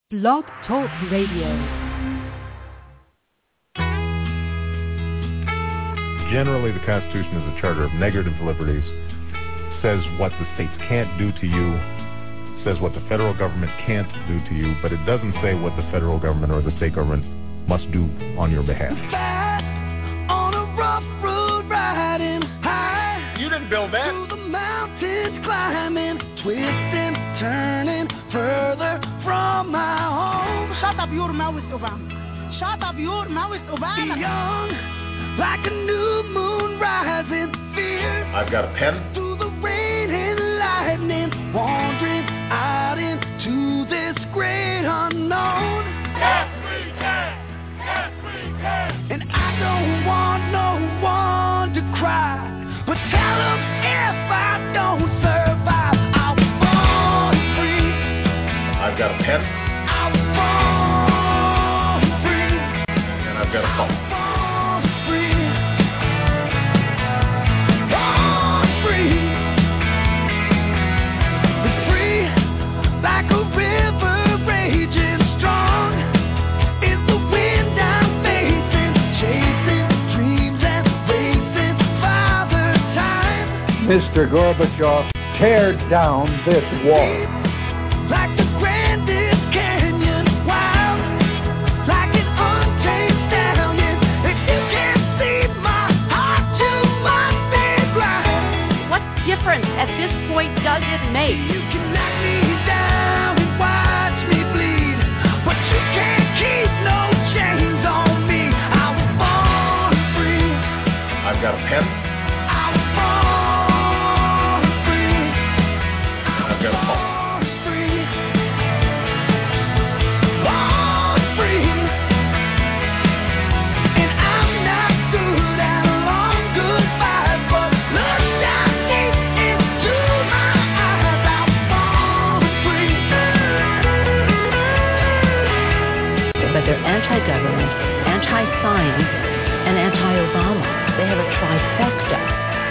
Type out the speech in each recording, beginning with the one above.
Blog Talk Radio. Generally, the Constitution is a charter of negative liberties, says what the states can't do to you, says what the federal government can't do to you, but it doesn't say what the federal government or the state government must do on your behalf. On a rough road riding high. You didn't build that. Through the mountains climbing, twisting, turning further from my home. Shut up, your mouth, Obama. Shut up, your mouth, Obama. Young, like a new moon rising, fierce. I've got a pen. Through the rain and lightning, wandering out into this great unknown. Yes, we can. Yes, we can. And I don't want no one to cry, but tell them if I don't survive, I was born free. I've got a pen. I was born free. And I've got a phone. Born free. Born free. It's free like a river raging strong. It's the wind I'm facing, chasing dreams and racing Father Time. Mr. Gorbachev, tear down this wall. Like the grandest canyon, wild, like an untamed stallion. If you can't see my heart, you must be blind. What difference at this point does it make? You can knock me down and watch me bleed, but you can't keep no chains on me. I was born free. I've got a pen. I was born free. And I've got a phone. Born free. Born free. And I'm not good at a long goodbye, but look down deep into my eyes. I was born free. But they're anti-government, anti-science, and anti-Obama. They have a trifecta.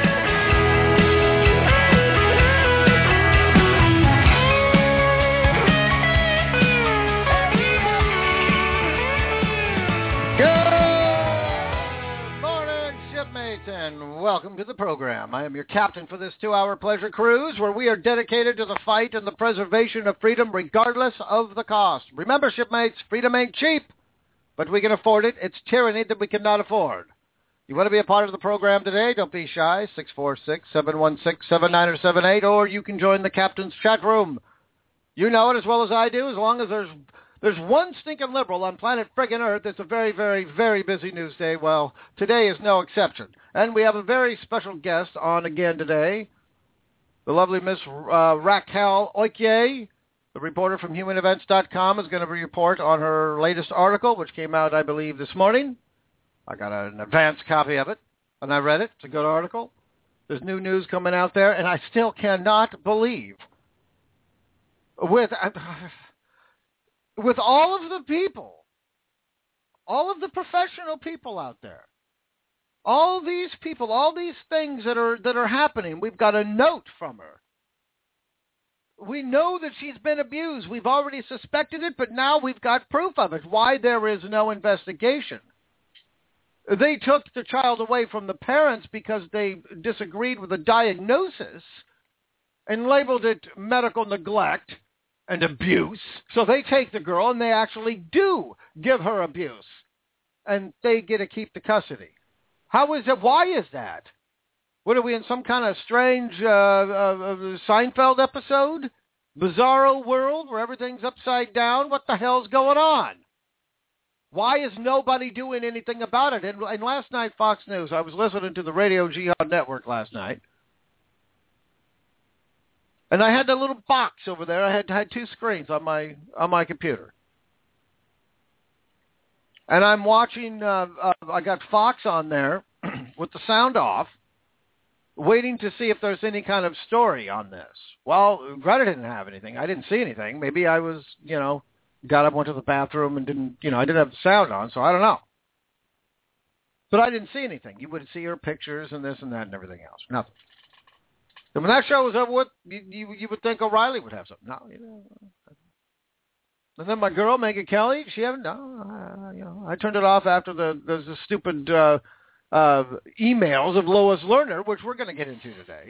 Good morning, shipmates, and welcome to the program. I am your captain for this 2-hour pleasure cruise where we are dedicated to the fight and the preservation of freedom regardless of the cost. Remember, shipmates, freedom ain't cheap, but we can afford it. It's tyranny that we cannot afford. You want to be a part of the program today? Don't be shy, 646-716-7978, or you can join the captain's chat room. You know it as well as I do. As long as there's one stinking liberal on planet friggin' Earth, it's a very, very, very busy news day. Well, today is no exception. And we have a very special guest on again today, the lovely Miss Raquel Oikie, the reporter from HumanEvents.com, is going to report on her latest article, which came out, I believe, this morning. I got an advance copy of it, and I read it. It's a good article. There's new news coming out there, and I still cannot believe with all of the people, all of the professional people out there, all these people, all these things that are happening. We've got a note from her. We know that she's been abused. We've already suspected it, but now we've got proof of it. Why there is no investigation? They took the child away from the parents because they disagreed with the diagnosis and labeled it medical neglect and abuse. So they take the girl and they actually do give her abuse. And they get to keep the custody. How is it? Why is that? What are we in, some kind of strange Seinfeld episode? Bizarro world where everything's upside down? What the hell's going on? Why is nobody doing anything about it? And last night, Fox News, I was listening to the Radio Jihad Network last night. And I had that little box over there. I had two screens on my computer. And I'm watching, I got Fox on there with the sound off, waiting to see if there's any kind of story on this. Well, Greta didn't have anything. I didn't see anything. Maybe I was, got up, went to the bathroom, and didn't have the sound on, so I don't know. But I didn't see anything. You would see her pictures and this and that and everything else. Nothing. And when that show was over with, you would think O'Reilly would have something. No, And then my girl, Megan Kelly, she haven't. I turned it off after the stupid emails of Lois Lerner, which we're going to get into today.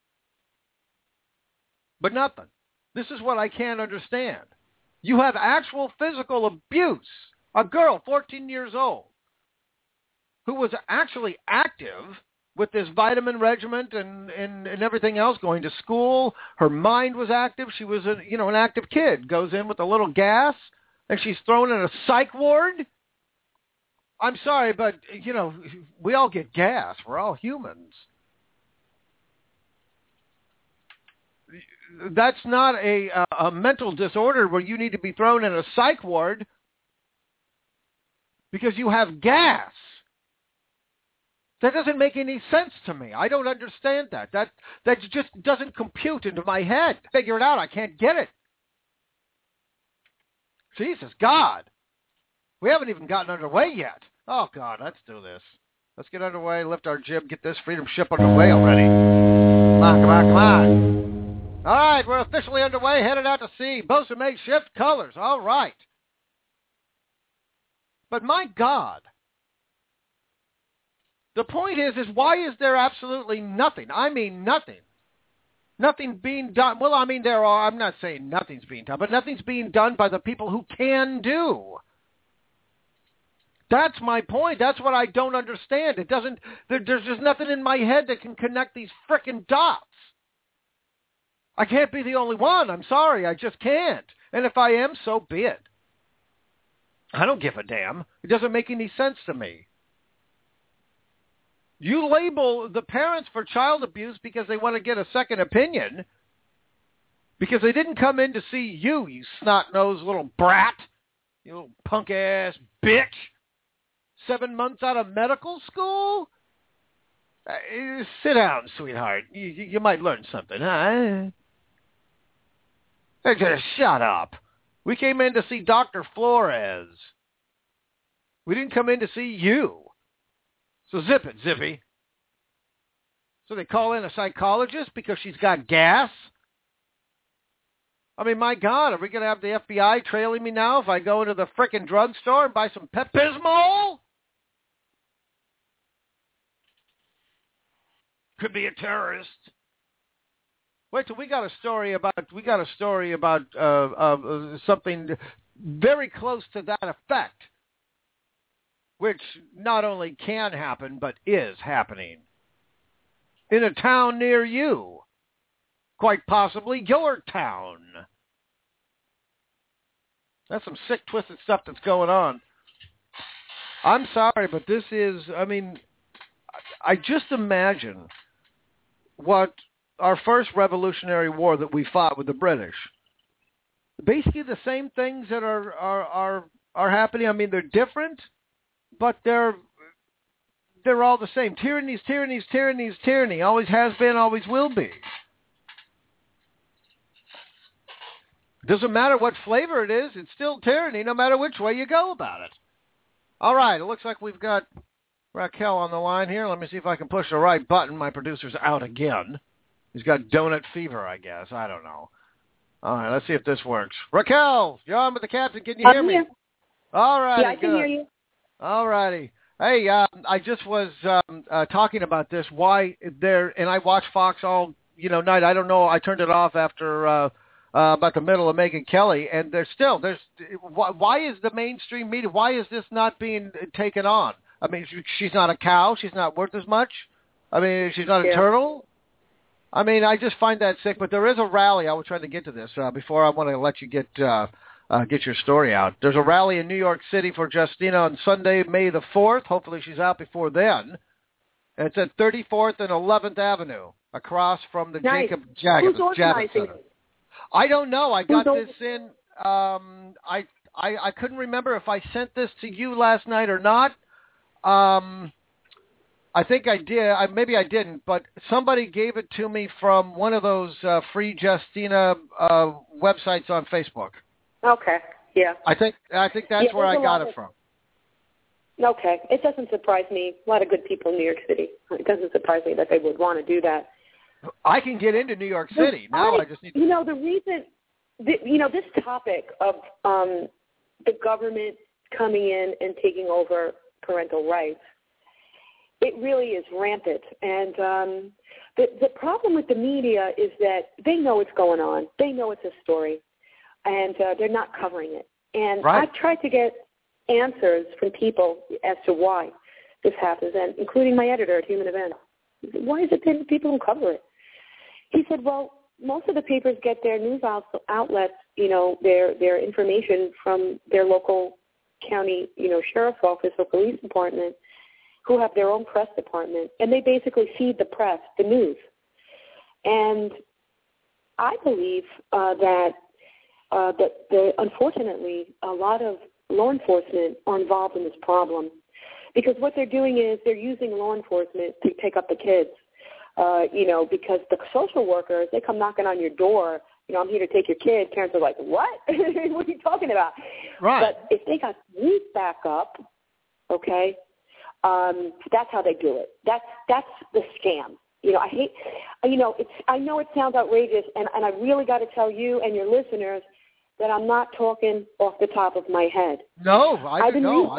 But nothing. This is what I can't understand. You have actual physical abuse. A girl, 14 years old, who was actually active with this vitamin regimen and everything else, going to school. Her mind was active. She was an active kid. Goes in with a little gas, and she's thrown in a psych ward. I'm sorry, but, we all get gas. We're all humans. That's not a mental disorder where you need to be thrown in a psych ward because you have gas. That doesn't make any sense to me. I don't understand that. That just doesn't compute into my head. Figure it out. I can't get it. Jesus, God. We haven't even gotten underway yet. Oh, God, let's do this. Let's get underway, lift our jib, get this freedom ship underway already. Come on. All right, we're officially underway, headed out to sea. Bosun may shift colors. All right. But my God. The point is why is there absolutely nothing? I mean nothing. Nothing being done. Well, I mean, I'm not saying nothing's being done, but nothing's being done by the people who can do. That's my point. That's what I don't understand. There's just nothing in my head that can connect these frickin' dots. I can't be the only one. I'm sorry. I just can't. And if I am, so be it. I don't give a damn. It doesn't make any sense to me. You label the parents for child abuse because they want to get a second opinion, because they didn't come in to see you snot-nosed little brat, you little punk-ass bitch, 7 months out of medical school? Sit down, sweetheart. You might learn something, huh? Just shut up. We came in to see Dr. Flores. We didn't come in to see you. So zip it, Zippy. So they call in a psychologist because she's got gas? I mean, my God, are we going to have the FBI trailing me now if I go into the frickin' drugstore and buy some Pepto-Bismol? Could be a terrorist. Wait till we got a story about something very close to that effect, which not only can happen, but is happening in a town near you, quite possibly your town. That's some sick, twisted stuff that's going on. I'm sorry, but this is, I just imagine what our first Revolutionary War that we fought with the British. Basically the same things that are happening. I mean, they're different, but they're all the same. Tyranny's tyranny. Always has been, always will be. Doesn't matter what flavor it is, it's still tyranny no matter which way you go about it. All right, it looks like we've got Raquel on the line here. Let me see if I can push the right button. My producer's out again. He's got donut fever, I guess. I don't know. All right, let's see if this works. Raquel, you're on with the captain. Can you hear me? All right. Yeah, I can hear you. All righty. Hey, I just was talking about this. Why there? And I watch Fox all night. I don't know. I turned it off after about the middle of Megyn Kelly, and there's. Why is the mainstream media? Why is this not being taken on? I mean, she's not a cow. She's not worth as much. I mean, she's not a turtle. I mean, I just find that sick. But there is a rally. I was trying to get to this before I want to let you get your story out. There's a rally in New York City for Justina on Sunday, May the 4th. Hopefully she's out before then. And it's at 34th and 11th Avenue, across from the Jacob Javits Center. I don't know. I got this in. I couldn't remember if I sent this to you last night or not. I think I did. Maybe I didn't, but somebody gave it to me from one of those free Justina websites on Facebook. Okay. Yeah. I think that's where I got it from. Okay. It doesn't surprise me. A lot of good people in New York City. It doesn't surprise me that they would want to do that. I can get into New York City now. I just need to. The reason this topic of the government coming in and taking over parental rights, it really is rampant. And the problem with the media is that they know what's going on. They know it's a story, and they're not covering it. And I've tried to get answers from people as to why this happens, and including my editor at Human Events. Why is it that people don't cover it? He said, well, most of the papers get their news outlets, their information from their local county, sheriff's office or police department, who have their own press department, and they basically feed the press the news. And I believe that unfortunately, a lot of law enforcement are involved in this problem, because what they're doing is they're using law enforcement to pick up the kids. Because the social workers, they come knocking on your door, I'm here to take your kid. Parents are like, what? What are you talking about? Right. But if they got news back up, okay, that's how they do it. That's the scam. I know it sounds outrageous, and I really got to tell you and your listeners that I'm not talking off the top of my head. No, I've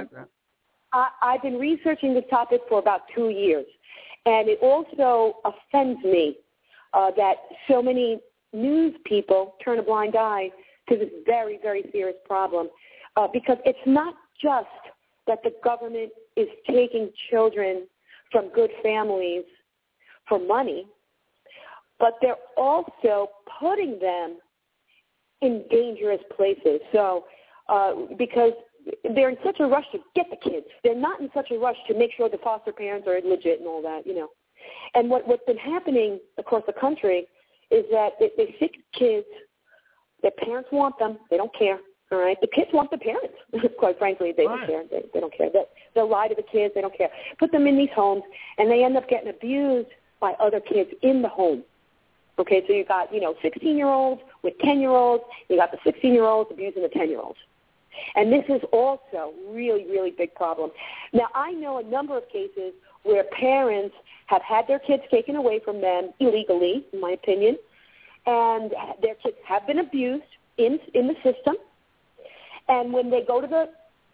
been researching this topic for about 2 years. And it also offends me that so many news people turn a blind eye to this very, very serious problem, because it's not just that the government is taking children from good families for money, but they're also putting them in dangerous places. So because they're in such a rush to get the kids. They're not in such a rush to make sure the foster parents are legit and all that, And what's been happening across the country is that they sick kids. Their parents want them. They don't care, all right? The kids want the parents. Quite frankly, they don't care. They don't care. They'll lie to the kids. They don't care. Put them in these homes, and they end up getting abused by other kids in the home. Okay, so you got, 16-year-olds with 10-year-olds. You got the 16-year-olds abusing the 10-year-olds. And this is also really, really big problem. Now, I know a number of cases where parents have had their kids taken away from them illegally, in my opinion, and their kids have been abused in the system. And when they go to the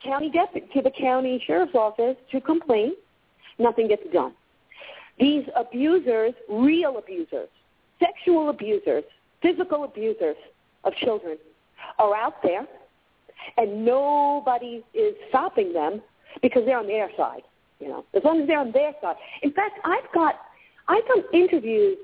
county sheriff's office to complain, nothing gets done. These abusers, real abusers, sexual abusers, physical abusers of children are out there, and nobody is stopping them because they're on their side, as long as they're on their side. In fact, I've done interviews.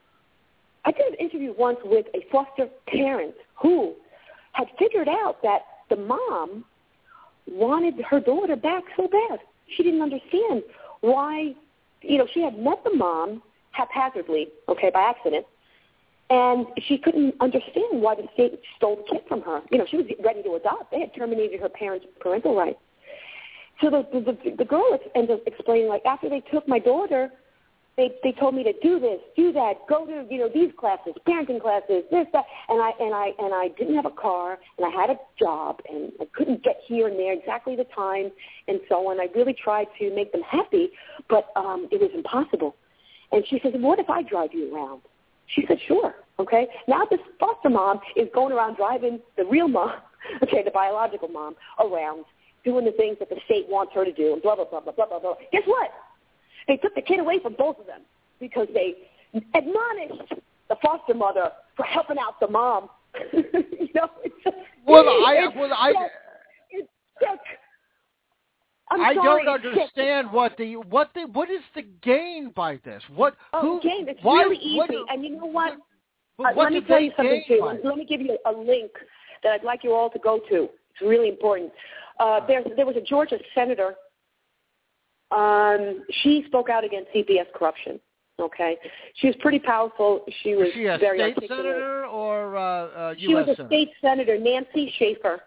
I did an interview once with a foster parent who had figured out that the mom wanted her daughter back so bad. She didn't understand why, she had met the mom haphazardly, by accident, and she couldn't understand why the state stole the kid from her. She was ready to adopt. They had terminated her parents' parental rights. So the girl ended up explaining, after they took my daughter, they told me to do this, do that, go to these classes, parenting classes, this, that, and I didn't have a car, and I had a job, and I couldn't get here and there exactly the time, and so on. I really tried to make them happy, but it was impossible. And she said, what if I drive you around? She said, sure, okay? Now this foster mom is going around driving the real mom, the biological mom, around, doing the things that the state wants her to do, and blah, blah, blah, blah, blah, blah, bblah. Guess what? They took the kid away from both of them because they admonished the foster mother for helping out the mom. It's just, I don't understand what is the gain by this? Gain? It's really easy. And you know what? Let me tell you something too. Let me give you a link that I'd like you all to go to. It's really important. There was a Georgia senator. She spoke out against CPS corruption. Okay, she was pretty powerful. She was a very state articulate. senator or a U.S. She was a senator? state senator, Nancy Schaefer.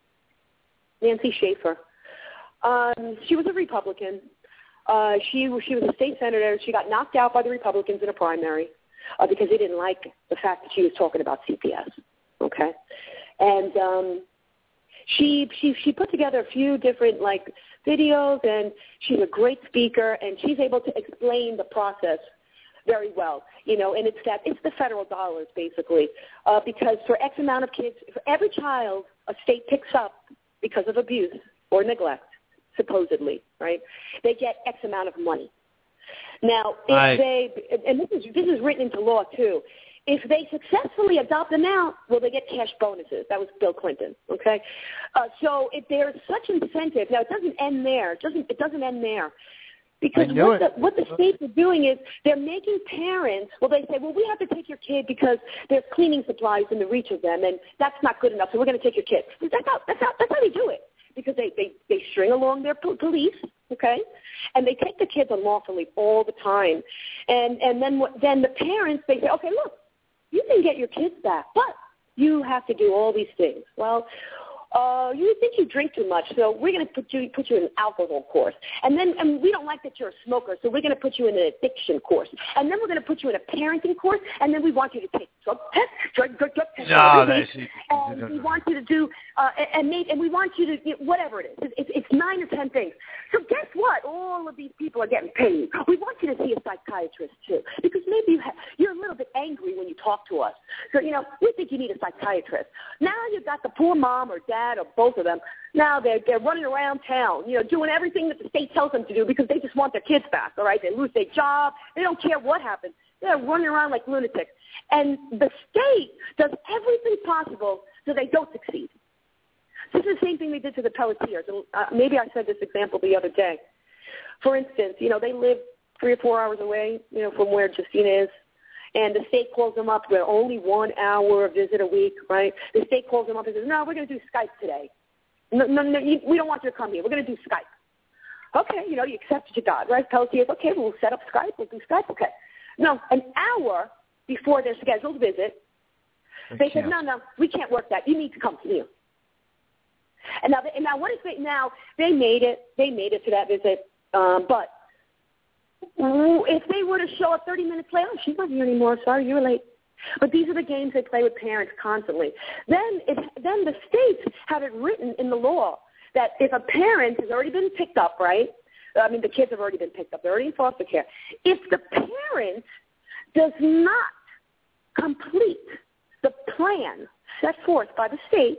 She was a Republican. She was a state senator. She got knocked out by the Republicans in a primary because they didn't like the fact that she was talking about CPS. Okay, and she put together a few different videos, and she's a great speaker, and she's able to explain the process very well, and it's the federal dollars basically, because for X amount of kids, for every child a state picks up because of abuse or neglect, supposedly, right? They get X amount of money. Now, and this is written into law too. If they successfully adopt them out, well, they get cash bonuses. That was Bill Clinton, okay? So if there's such incentive, now it doesn't end there. It doesn't end there. Because what the states are doing is they're making parents, they say, we have to take your kid because there's cleaning supplies in the reach of them, and that's not good enough, so we're going to take your kid. That's how they do it, because they string along their police, okay, and they take the kids unlawfully all the time. And then the parents, they say, okay, look, you can get your kids back, but you have to do all these things. Well, you think you drink too much, so we're going to put you in an alcohol course. And we don't like that you're a smoker, so we're going to put you in an addiction course. And then we're going to put you in a parenting course, and then we want you to take drug tests. And we want you to do, and we want you to, whatever it is. It's 9 or 10 things. So guess what? All of these people are getting paid. We want you to see a psychiatrist, too, because maybe you're a little bit angry when you talk to us. So, we think you need a psychiatrist. Now you've got the poor mom or dad or both of them. Now they're running around town, doing everything that the state tells them to do because they just want their kids back, all right? They lose their job. They don't care what happens. They're running around like lunatics. And the state does everything possible so they don't succeed. This is the same thing they did to the Pelletiers. And maybe I said this example the other day. For instance, they live 3 or 4 hours away, from where Justina is. And the state calls them up. They're only 1 hour visit a week, right? The state calls them up and says, no, we're going to do Skype today. No, we don't want you to come here. We're going to do Skype. Okay, you accept what you got, right? Pelletiers, okay, we'll set up Skype. We'll do Skype. Okay. No, an hour before their scheduled visit, they said, no, we can't work that. You need to come here. And now what if they made it to that visit, but if they were to show up 30 minutes late, she's not here anymore. Sorry, you were late. But these are the games they play with parents constantly. Then the states have it written in the law that if a parent has already been picked up, right? I mean, the kids have already been picked up. They're already in foster care. If the parent does not complete the plan set forth by the state,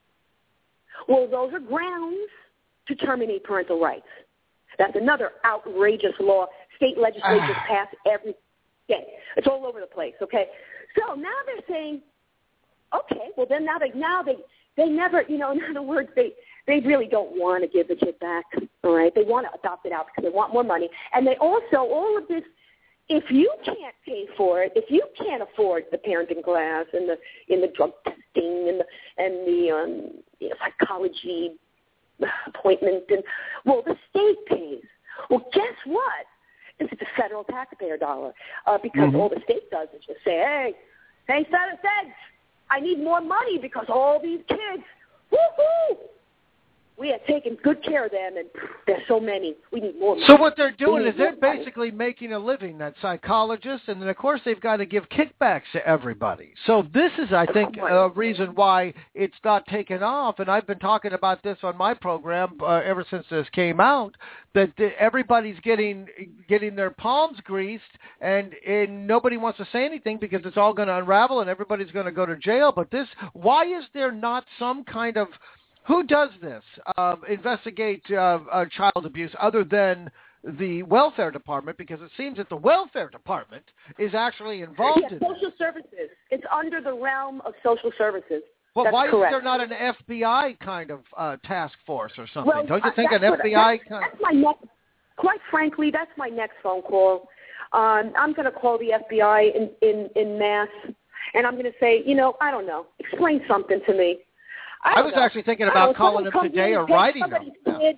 well, those are grounds to terminate parental rights. That's another outrageous law. State legislatures pass every day. It's all over the place, okay? So now they're saying, okay, well then now they never, in other words, they really don't want to give the kid back, all right? They want to adopt it out because they want more money. And they also, all of this, if you can't pay for it, if you can't afford the parenting class and the drug testing and the psychology appointment, and the state pays. Well, guess what? This is the federal taxpayer dollar because all the state does is just say, hey, feds, I need more money because all these kids, woo-hoo, we have taken good care of them, and there's so many. We need more money. So what they're doing is they're basically making a living, that psychologist, and then, of course, they've got to give kickbacks to everybody. So this is, I think, a reason why it's not taken off, and I've been talking about this on my program ever since this came out, that everybody's getting their palms greased, and nobody wants to say anything because it's all going to unravel and everybody's going to go to jail. But why is there not some kind of, who does this, investigate child abuse other than the welfare department? Because it seems that the welfare department is actually involved in social services. It's under the realm of social services. Well, That's why correct. is there not an FBI kind of task force or something? Well, don't you think an FBI kind of... That's my next, quite frankly, that's my next phone call. I'm going to call the FBI in mass, and I'm going to say, I don't know, explain something to me. I was actually thinking about calling them today or writing them. Kid,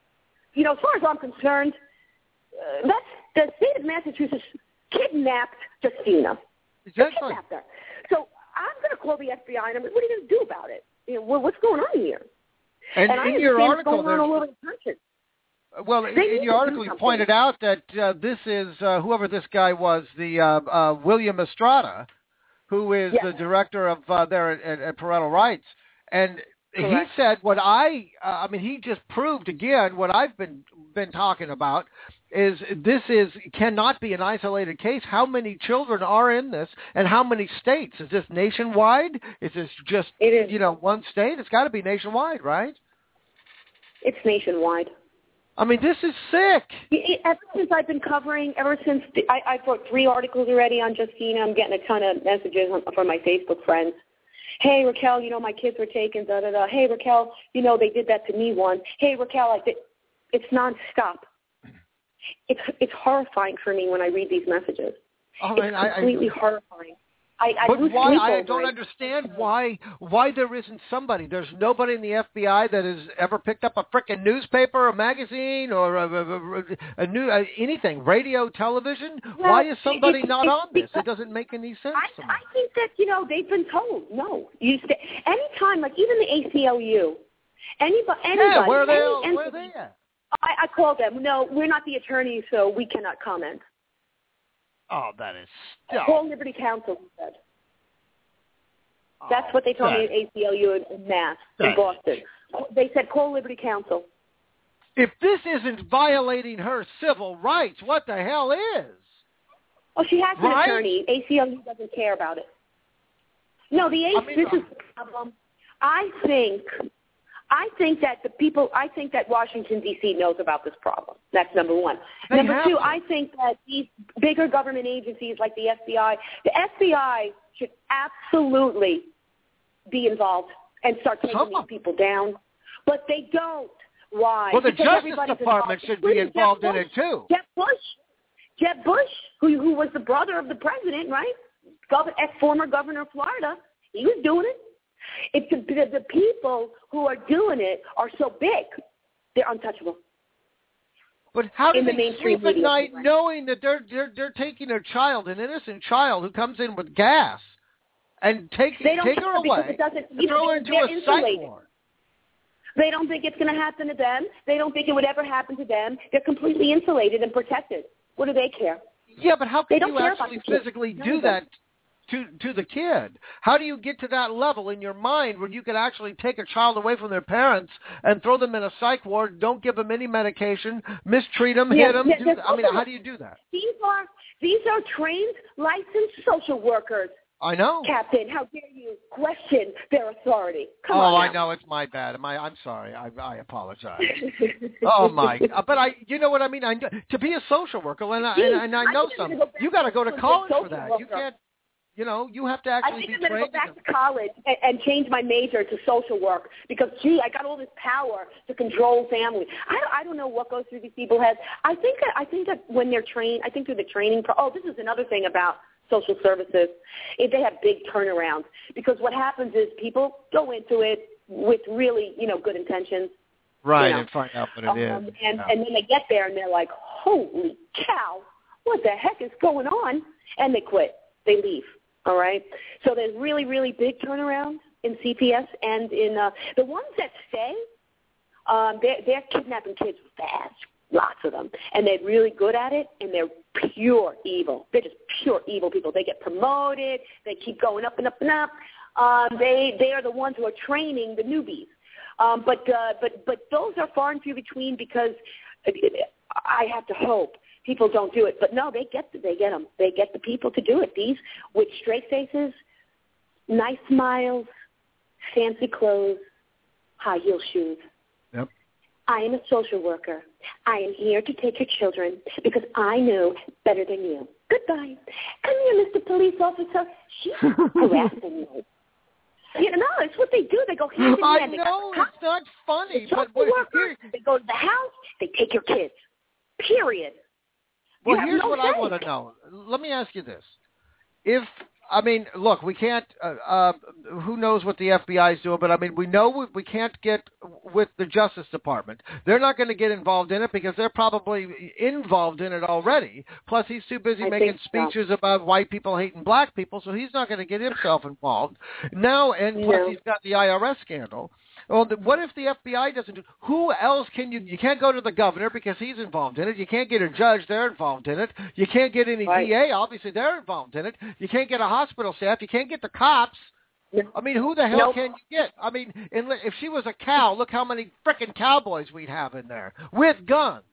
as far as I'm concerned, that's the state of Massachusetts kidnapped Justina. Exactly. They kidnapped her. So I'm going to call the FBI and I'm like, what are you going to do about it? What's going on here? And in your article, going on all over the country. Well, in your article, you pointed out that this is whoever this guy was, the William Estrada, who is the director of there at Parental Rights. And Correct. He said what he just proved again what I've been talking about, cannot be an isolated case. How many children are in this, and how many states? Is this nationwide? Is this just one state? It's got to be nationwide, right? It's nationwide. I mean, this is sick. Ever since I've been covering, I wrote 3 articles already on Justina. I'm getting a ton of messages from my Facebook friends. Hey, Raquel, my kids were taken, da-da-da. Hey, Raquel, they did that to me once. Hey, Raquel, it's nonstop. It's horrifying for me when I read these messages. It's completely horrifying. But why? I don't understand why there isn't somebody. There's nobody in the FBI that has ever picked up a frickin' newspaper, a magazine, or a new anything, radio, television. Well, why is somebody not on this? It doesn't make any sense to me. I think that they've been told no. Anytime, like even the ACLU, anybody. Yeah, where are they at? I called them. No, we're not the attorneys, so we cannot comment. Oh, that is Call Liberty Counsel, he said. That's what they told me at ACLU in Mass, in Boston. They said, call Liberty Counsel. If this isn't violating her civil rights, what the hell is? Oh, she has an attorney. ACLU doesn't care about it. No, this is the problem. I think that Washington, D.C. knows about this problem. That's number one. Number two, I think that these bigger government agencies like the FBI should absolutely be involved and start taking these people down. But they don't. Why? Well, the Justice Department should be involved in it, too. Jeb Bush, who was the brother of the president, right? Former governor of Florida, he was doing it. It's the people who are doing it are so big, they're untouchable. But how do they sleep at night knowing that they're taking a child, an innocent child who comes in with gas, and take her away and throw her into a psych ward? They don't think it's going to happen to them. They don't think it would ever happen to them. They're completely insulated and protected. What do they care? Yeah, but how can you actually physically do that to the kid? How do you get to that level in your mind where you can actually take a child away from their parents and throw them in a psych ward, don't give them any medication, mistreat them, hit them? How do you do that? These are trained, licensed social workers. I know. Captain, how dare you question their authority? Come on now. I know, it's my bad. I'm sorry. I apologize. Oh my! But you know what I mean. To be a social worker, and I know something. You got to go to college for that. You can't. You have to actually be trained. I think I'm going to go back to college and change my major to social work because, I got all this power to control family. I don't know what goes through these people's heads. I think that when they're trained, I think through the training. This is another thing about social services. They have big turnarounds because what happens is people go into it with really, good intentions. Right, and find out what it is. And then they get there and they're like, holy cow, what the heck is going on? And they quit. They leave. All right. So there's really, really big turnarounds in CPS and in the ones that stay. They're kidnapping kids fast, lots of them, and they're really good at it. And they're pure evil. They're just pure evil people. They get promoted. They keep going up and up and up. They are the ones who are training the newbies. But those are far and few between because I have to hope people don't do it, but no, they get them. They get the people to do it. These with straight faces, nice smiles, fancy clothes, high heel shoes. Yep. I am a social worker. I am here to take your children because I know better than you. Goodbye. Come here, Mr. Police Officer. She's harassing you. It's what they do. They go hand in hand. I know, it's not funny. But they go to the house. They take your kids. Period. Well, here's what I want to know. Let me ask you this. Look, we can't, who knows what the FBI is doing, but we know we can't get with the Justice Department. They're not going to get involved in it because they're probably involved in it already. Plus, he's too busy making speeches about white people hating black people, so he's not going to get himself involved. Now, and plus he's got the IRS scandal. Well, what if the FBI doesn't do? Who else can you? You can't go to the governor because he's involved in it. You can't get a judge; they're involved in it. You can't get any DA; obviously they're involved in it. You can't get a hospital staff. You can't get the cops. Who the hell can you get? If she was a cow, look how many frickin' cowboys we'd have in there with guns.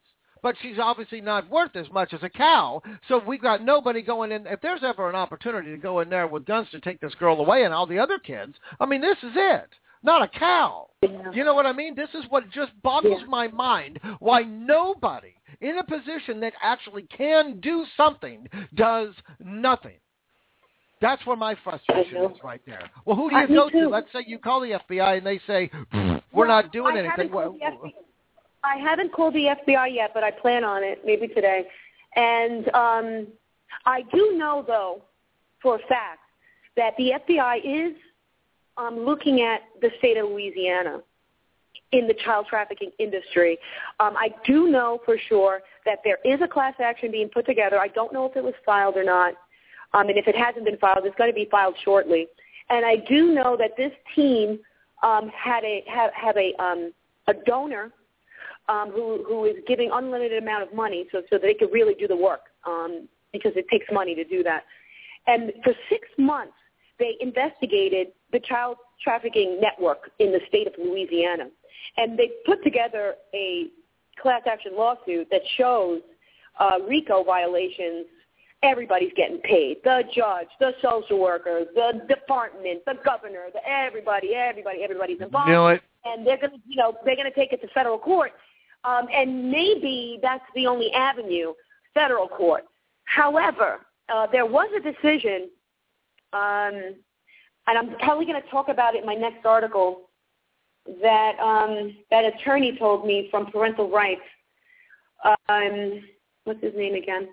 but she's obviously not worth as much as a cow. So we got nobody going in. If there's ever an opportunity to go in there with guns to take this girl away and all the other kids, I mean, this is it. Not a cow. Yeah. You know what I mean? This is what just boggles my mind, why nobody in a position that actually can do something does nothing. That's where my frustration is right there. Well, who do you go to? Let's say you call the FBI and they say, we're not doing anything. I haven't called the FBI yet, but I plan on it, maybe today. And I do know, though, for a fact, that the FBI is looking at the state of Louisiana in the child trafficking industry. I do know for sure that there is a class action being put together. I don't know if it was filed or not. And if it hasn't been filed, it's going to be filed shortly. And I do know that this team have a donor who is giving unlimited amount of money so they could really do the work because it takes money to do that. And for 6 months, they investigated the child trafficking network in the state of Louisiana. And they put together a class action lawsuit that shows RICO violations. Everybody's getting paid. The judge, the social workers, the department, the governor, everybody's involved. Knew it. And they're going to take it to federal court. And maybe that's the only avenue, federal court. However, there was a decision, and I'm probably going to talk about it in my next article, that that attorney told me from Parental Rights. What's his name again?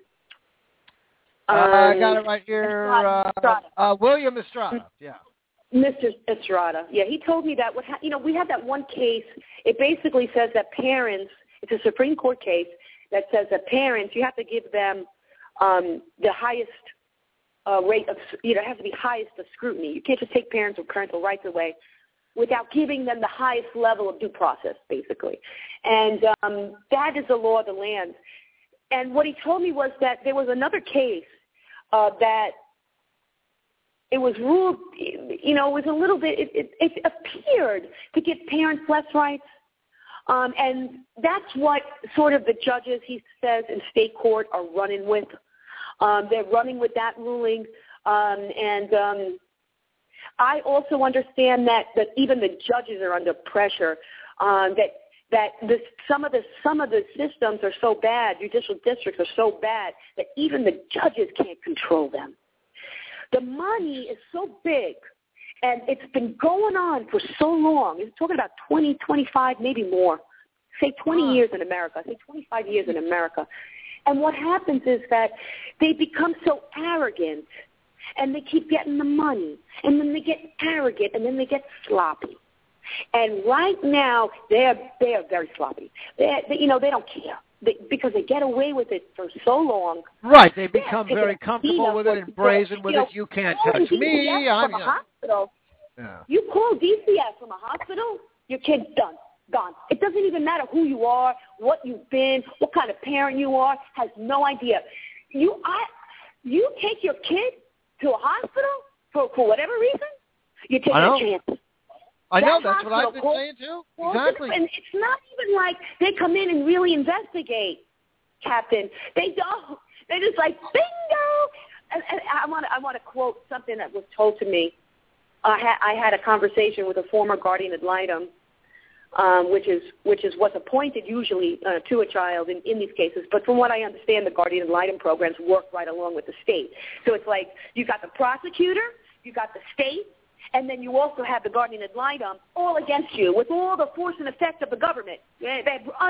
I got it right here. William Estrada. Yeah. Mr. Estrada. Yeah, he told me that. We had that one case. It basically says that parents. It's a Supreme Court case that says that parents, you have to give them the highest rate of. It has to be highest of scrutiny. You can't just take parents with parental rights away without giving them the highest level of due process, basically. And that is the law of the land. And what he told me was that there was another case that it was ruled, it was a little bit, it appeared to give parents less rights. And that's what sort of the judges, he says, in state court are running with. They're running with that ruling. And I also understand that even the judges are under pressure, that some of the systems are so bad, judicial districts are so bad, that even the judges can't control them. The money is so big, and it's been going on for so long. It's talking about 20, 25, maybe more. Say 20 years in America. Say 25 years in America. And what happens is that they become so arrogant, and they keep getting the money, and then they get arrogant, and then they get sloppy. And right now, they are very sloppy. They don't care because they get away with it for so long. Right, they become very comfortable with it and brazen with it. You can't touch me. I'm from a hospital. Yeah. You call DCS from a hospital, your kid's done, gone. It doesn't even matter who you are, what you've been, what kind of parent you are. Has no idea. You take your kid to a hospital for whatever reason, you take a chance. I know, that's what I've been saying too. Exactly. And it's not even like they come in and really investigate, Captain. They don't. They just like, bingo. And I want to quote something that was told to me. I had a conversation with a former guardian ad litem, which is what's appointed usually to a child in these cases. But from what I understand, the guardian ad litem programs work right along with the state. So it's like you got the prosecutor, you got the state, and then you also have the guardian ad litem all against you with all the force and effect of the government. They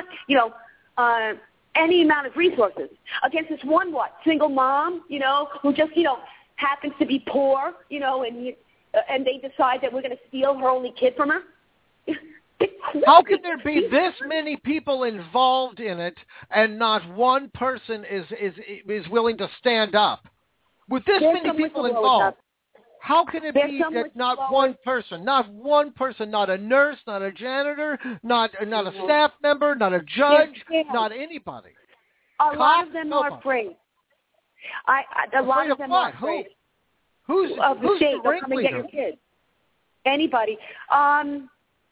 have, any amount of resources against this one single mom, who just happens to be poor, and they decide that we're going to steal her only kid from her. How can there be this many people involved in it and not one person is willing to stand up? With this many people involved. How can it be that not one person, not a nurse, not a janitor, not a staff member, not a judge, not anybody? A lot of them are afraid. A lot of them are afraid. Who's of the state? the They'll come and get your kids. Anybody.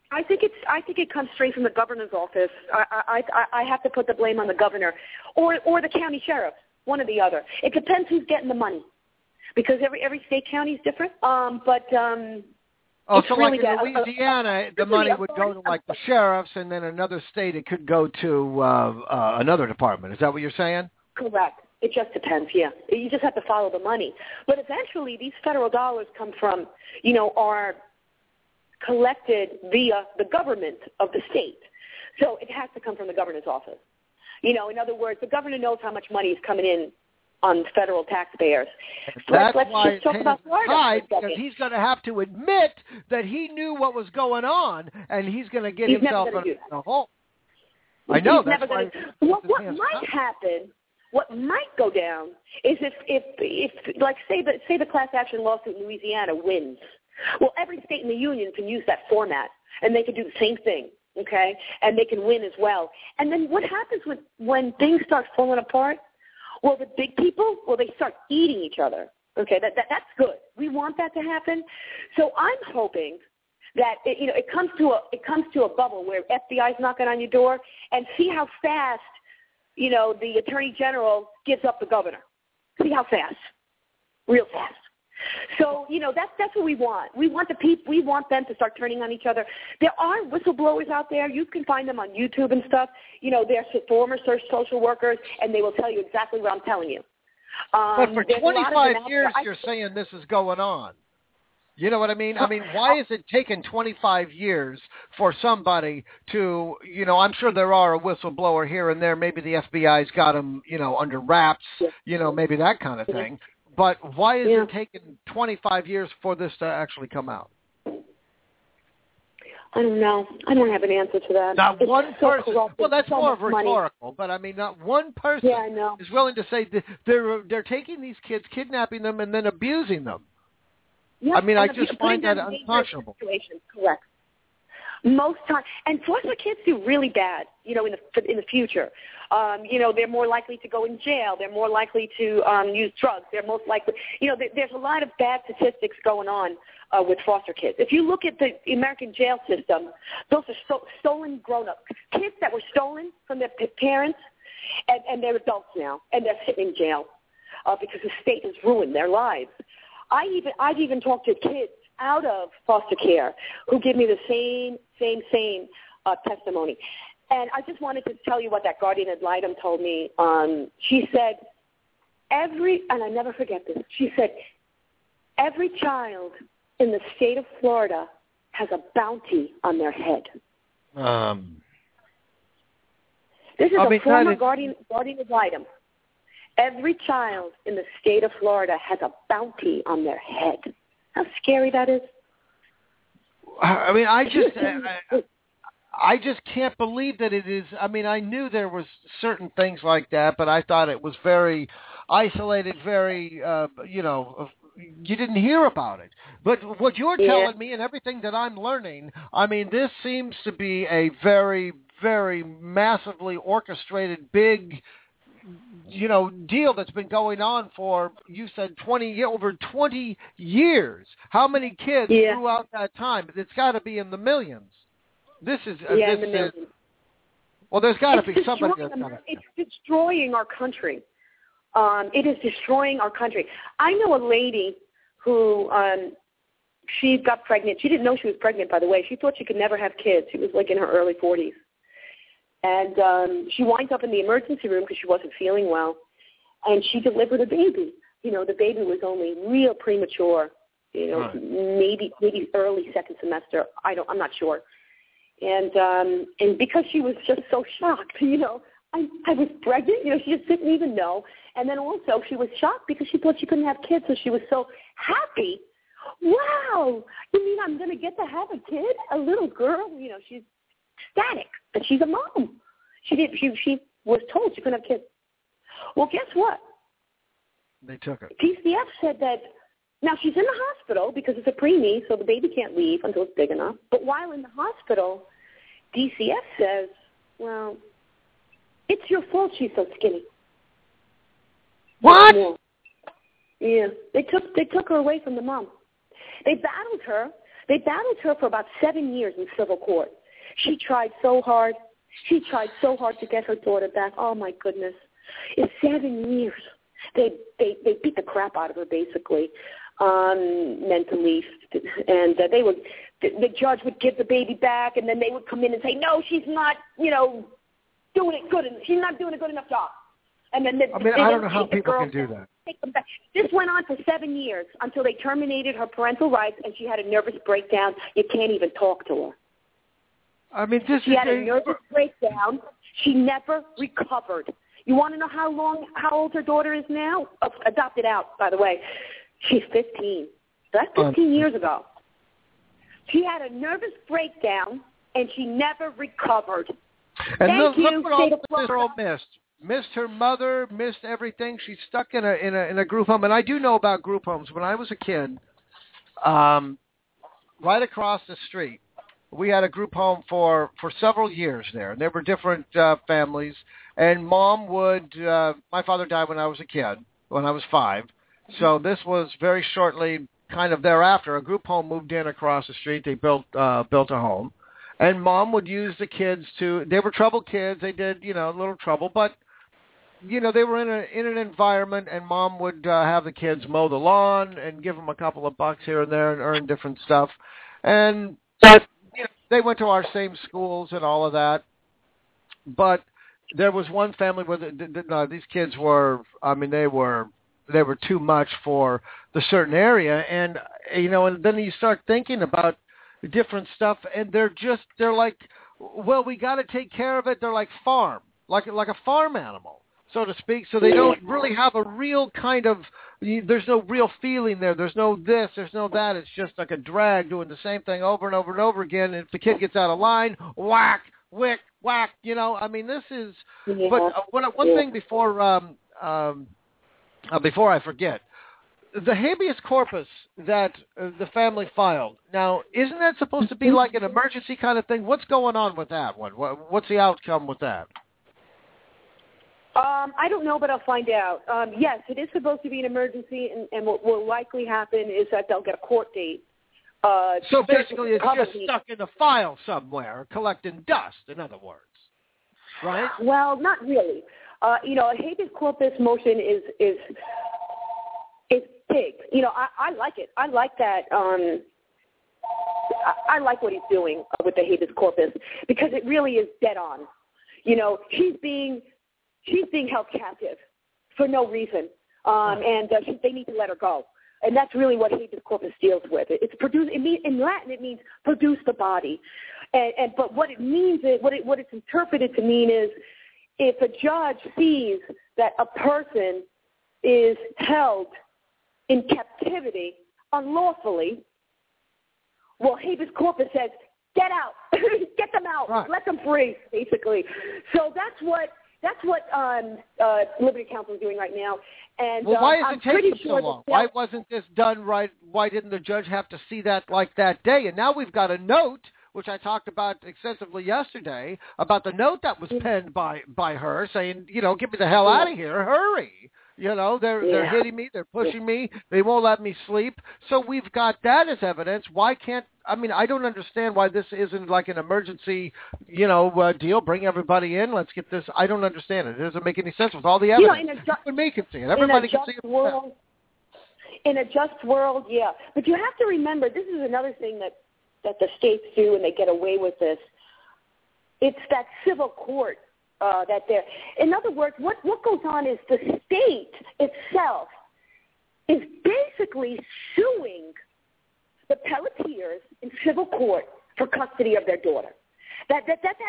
I think it comes straight from the governor's office. I have to put the blame on the governor or the county sheriff, one or the other. It depends who's getting the money, because every state county is different. So really like in Louisiana, the money would go to like the sheriffs, and then another state it could go to another department. Is that what you're saying? Correct. It just depends, yeah. You just have to follow the money. But eventually these federal dollars come from, are collected via the government of the state. So it has to come from the governor's office. In other words, the governor knows how much money is coming in on federal taxpayers. That's let's why just talk about Florida, because he's going to have to admit that he knew what was going on, and he's going to get himself in a hole. I know. That's why. What might happen? What might go down is if like say the class action lawsuit in Louisiana wins. Well, every state in the union can use that format, and they can do the same thing, okay? And they can win as well. And then what happens when things start falling apart? Well, the big people, they start eating each other. Okay, that's good. We want that to happen. So I'm hoping that it comes to a bubble where FBI's knocking on your door, and see how fast the attorney general gives up the governor. See how fast, real fast. So that's what we want. We want the people. We want them to start turning on each other. There are whistleblowers out there. You can find them on YouTube and stuff. They're former social workers, and they will tell you exactly what I'm telling you. But for 25 years, you're saying this is going on. You know what I mean? Why is it taking 25 years for somebody to, I'm sure there are a whistleblower here and there. Maybe the FBI's got them, under wraps, maybe that kind of thing. But why is it taking 25 years for this to actually come out? I don't know. I don't have an answer to that. Not one person. Well, that's more of rhetorical. But not one person is willing to say that they're taking these kids, kidnapping them, and then abusing them. Yep. I just find that unconscionable. Correct. Most time, and foster kids do really bad, in the future. They're more likely to go in jail. They're more likely to use drugs. They're most likely, there's a lot of bad statistics going on with foster kids. If you look at the American jail system, those are stolen grown-up kids that were stolen from their parents, and they're adults now, and they're sitting in jail because the state has ruined their lives. I've even talked to kids out of foster care who give me the same testimony. And I just wanted to tell you what that guardian ad litem told me. She said, and I never forget this, she said, every child in the state of Florida has a bounty on their head. This is a former guardian ad litem. Every child in the state of Florida has a bounty on their head. How scary that is. I just can't believe that it is. I knew there was certain things like that, but I thought it was very isolated, very, you didn't hear about it. But what you're telling me and everything that I'm learning, this seems to be a very, very massively orchestrated, big deal that's been going on for, you said, over 20 years. How many kids throughout that time? It's got to be in the millions. This is in the millions. Well, there's got to be somebody that's got it. It's destroying our country. It is destroying our country. I know a lady who she got pregnant. She didn't know she was pregnant, by the way. She thought she could never have kids. She was in her early 40s. And she winds up in the emergency room because she wasn't feeling well. And she delivered a baby. The baby was only real premature, maybe early second semester. I'm not sure. And because she was just so shocked, I was pregnant, she just didn't even know. And then also she was shocked because she thought she couldn't have kids, so she was so happy. Wow, you mean I'm going to get to have a kid, a little girl? She's ecstatic that she's a mom. She was told she couldn't have kids. Well, guess what? They took her. DCF said that now she's in the hospital because it's a preemie, so the baby can't leave until it's big enough. But while in the hospital, DCF says, well, it's your fault she's so skinny. What? Yeah. They took her away from the mom. They battled her They battled her for about 7 years in civil court. She tried so hard. She tried so hard to get her daughter back. Oh, my goodness. In 7 years, they beat the crap out of her, basically, mentally. And the judge would give the baby back, and then they would come in and say, no, she's not, doing it good. She's not doing a good enough job. And then I don't know how people can do that. This went on for 7 years until they terminated her parental rights, and she had a nervous breakdown. You can't even talk to her. I mean, she had a nervous breakdown. She never recovered. You want to know how old her daughter is now? Adopted out, by the way. She's 15. That's 15 years ago. She had a nervous breakdown, and she never recovered. And look what all the girl missed her mother, missed everything. She's stuck in a group home. And I do know about group homes. When I was a kid, right across the street, we had a group home for several years there. And there were different families. And Mom would, my father died when I was a kid, when I was 5. So this was very shortly kind of thereafter. A group home moved in across the street. They built a home. And Mom would use the kids they were troubled kids. They did, a little trouble. But, they were in an environment, and Mom would have the kids mow the lawn and give them a couple of bucks here and there and earn different stuff. And they went to our same schools and all of that. But there was one family where these kids were, they were too much for the certain area. And, and then you start thinking about different stuff, and they're like, well, we got to take care of it. They're like like a farm animal, so to speak. So they don't really have a real kind of, there's no real feeling there. There's no this, there's no that. It's just like a drag doing the same thing over and over and over again. And if the kid gets out of line, whack, wick, whack, this is, but one thing before I forget, the habeas corpus that the family filed, now, isn't that supposed to be like an emergency kind of thing? What's going on with that one? What's the outcome with that? I don't know, but I'll find out. Yes, it is supposed to be an emergency, and what will likely happen is that they'll get a court date. So basically it's just stuck in a file somewhere, collecting dust, in other words, right? Well, not really. A habeas corpus motion is big. I like it. I like that. I like what he's doing with the habeas corpus because it really is dead on. She's being held captive for no reason, and they need to let her go. And that's really what habeas corpus deals with. It's produce. In Latin, it means produce the body, but what it means is what it's interpreted to mean is if a judge sees that a person is held in captivity unlawfully, well, habeas corpus says, get out, get them out, right. Let them free, basically. So that's what Liberty Counsel is doing right now. And why is it taking so long? Why wasn't this done right? Why didn't the judge have to see that like that day? And now we've got a note, which I talked about extensively yesterday, about the note that was penned by her saying, get me the hell out of here, hurry. They're hitting me, they're pushing me, they won't let me sleep. So we've got that as evidence. Why can't, I don't understand why this isn't like an emergency, deal, bring everybody in, let's get this. I don't understand it. It doesn't make any sense with all the evidence. Even me can see it. Everybody can see it. In a just world, yeah. But you have to remember, this is another thing that the states do and they get away with this. It's that civil court. That there. In other words, what goes on is the state itself is basically suing the Pelletiers in civil court for custody of their daughter. That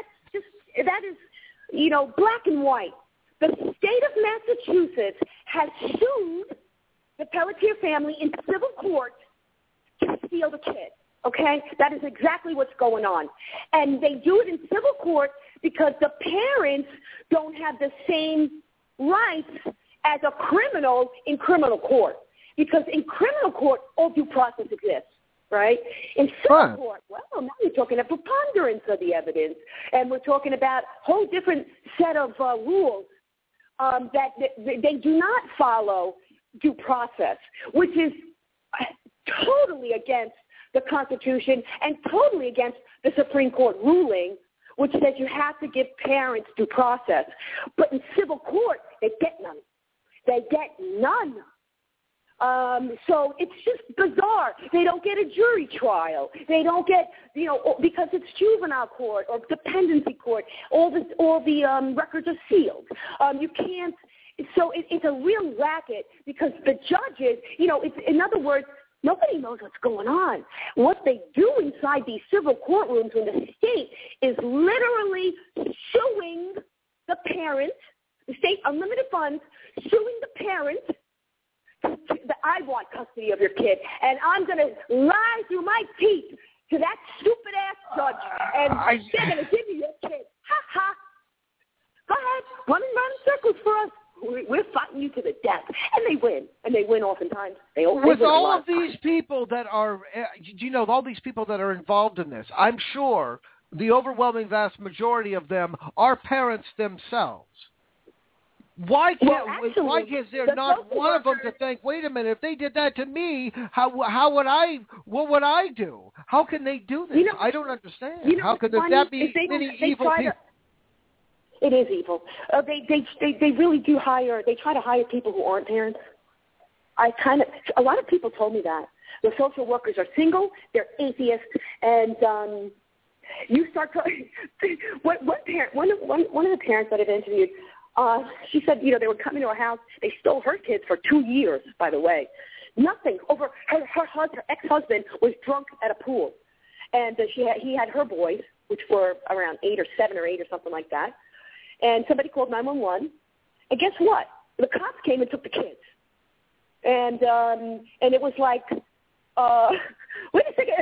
is black and white. The state of Massachusetts has sued the Pelletier family in civil court to steal the kid. Okay? That is exactly what's going on. And they do it in civil court because the parents don't have the same rights as a criminal in criminal court. Because in criminal court, all due process exists, right? In civil court, well, now we're talking about preponderance of the evidence. And we're talking about a whole different set of rules that they do not follow due process, which is totally against the Constitution and totally against the Supreme Court ruling, which says you have to give parents due process. But in civil court, they get none. They get none. So it's just bizarre. They don't get a jury trial. They don't get, because it's juvenile court or dependency court. All the records are sealed. You can't. So it's a real racket because the judges, in other words, nobody knows what's going on. What they do inside these civil courtrooms in the state is literally suing the parent, the state unlimited funds, suing the parent. I want custody of your kid, and I'm going to lie through my teeth to that stupid-ass judge, and they're going to give you your kid. Ha ha. Go ahead. Run in circles for us. We're fighting you to the death. And they win oftentimes. With all of these people that are, all these people that are involved in this, I'm sure the overwhelming vast majority of them are parents themselves. Why is there not one of them to think, wait a minute, if they did that to me, what would I do? How can they do this? I don't understand. How could that be many evil people? It is evil. They really do they try to hire people who aren't parents. A lot of people told me that. The social workers are single, they're atheists, and you start to, one of the parents that I've interviewed, she said, they were coming to her house. They stole her kids for 2 years, by the way. Nothing. Over her ex-husband was drunk at a pool. And he had her boys, which were around 7 or 8 or something like that. And somebody called 911. And guess what? The cops came and took the kids. And it was like, wait a second,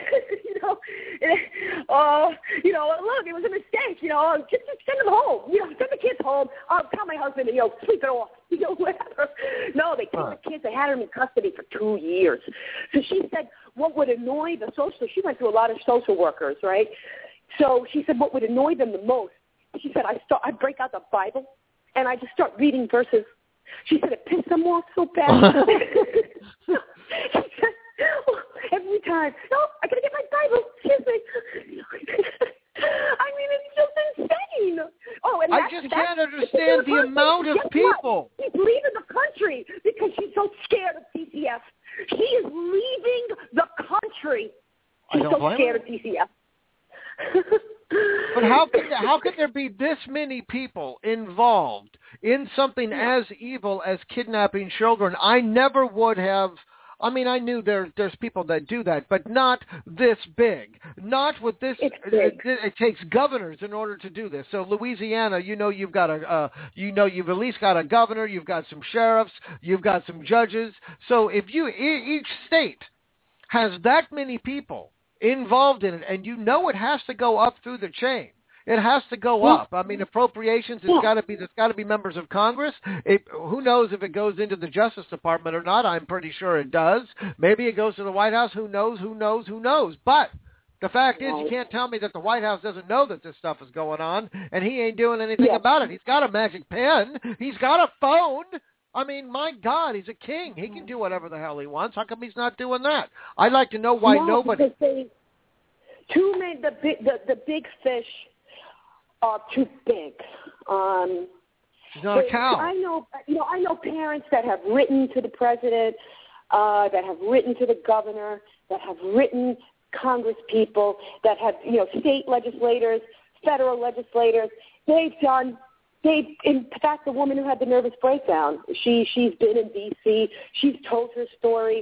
look, it was a mistake, just send them home, send the kids home. I'll tell my husband, sleep it off, whatever. No, they took the kids, they had them in custody for 2 years. So she said what would annoy she went through a lot of social workers, right? So she said what would annoy them the most, she said, I'd break out the Bible and I just start reading verses. She said it pissed them off so bad. She said, every time, no, I gotta get my Bible. Excuse me. I mean, it's just insane. Oh, and I just can't understand the amount of people. She's leaving the country because she's so scared of PCF. She is leaving the country. She's so scared of PCF. But how could there be this many people involved in something as evil as kidnapping children? I never would have. I mean, I knew there's people that do that, but not this big. Not with this. It takes governors in order to do this. So Louisiana, you've got you've at least got a governor, you've got some sheriffs, you've got some judges. So if each state has that many people involved in it, and it has to go up through the chain. It has to go up. I mean, appropriations, there's got to be members of Congress. Who knows if it goes into the Justice Department or not? I'm pretty sure it does. Maybe it goes to the White House. Who knows? But the fact is, you can't tell me that the White House doesn't know that this stuff is going on, and he ain't doing anything about it. He's got a magic pen. He's got a phone. I mean, my God, he's a king. He can do whatever the hell he wants. How come he's not doing that? I'd like to know why nobody. The big fish are too big. She's not a cow. I know parents that have written to the president, that have written to the governor, that have written Congress people, that have state legislators, federal legislators. In fact, the woman who had the nervous breakdown, she's been in D.C. She's told her story.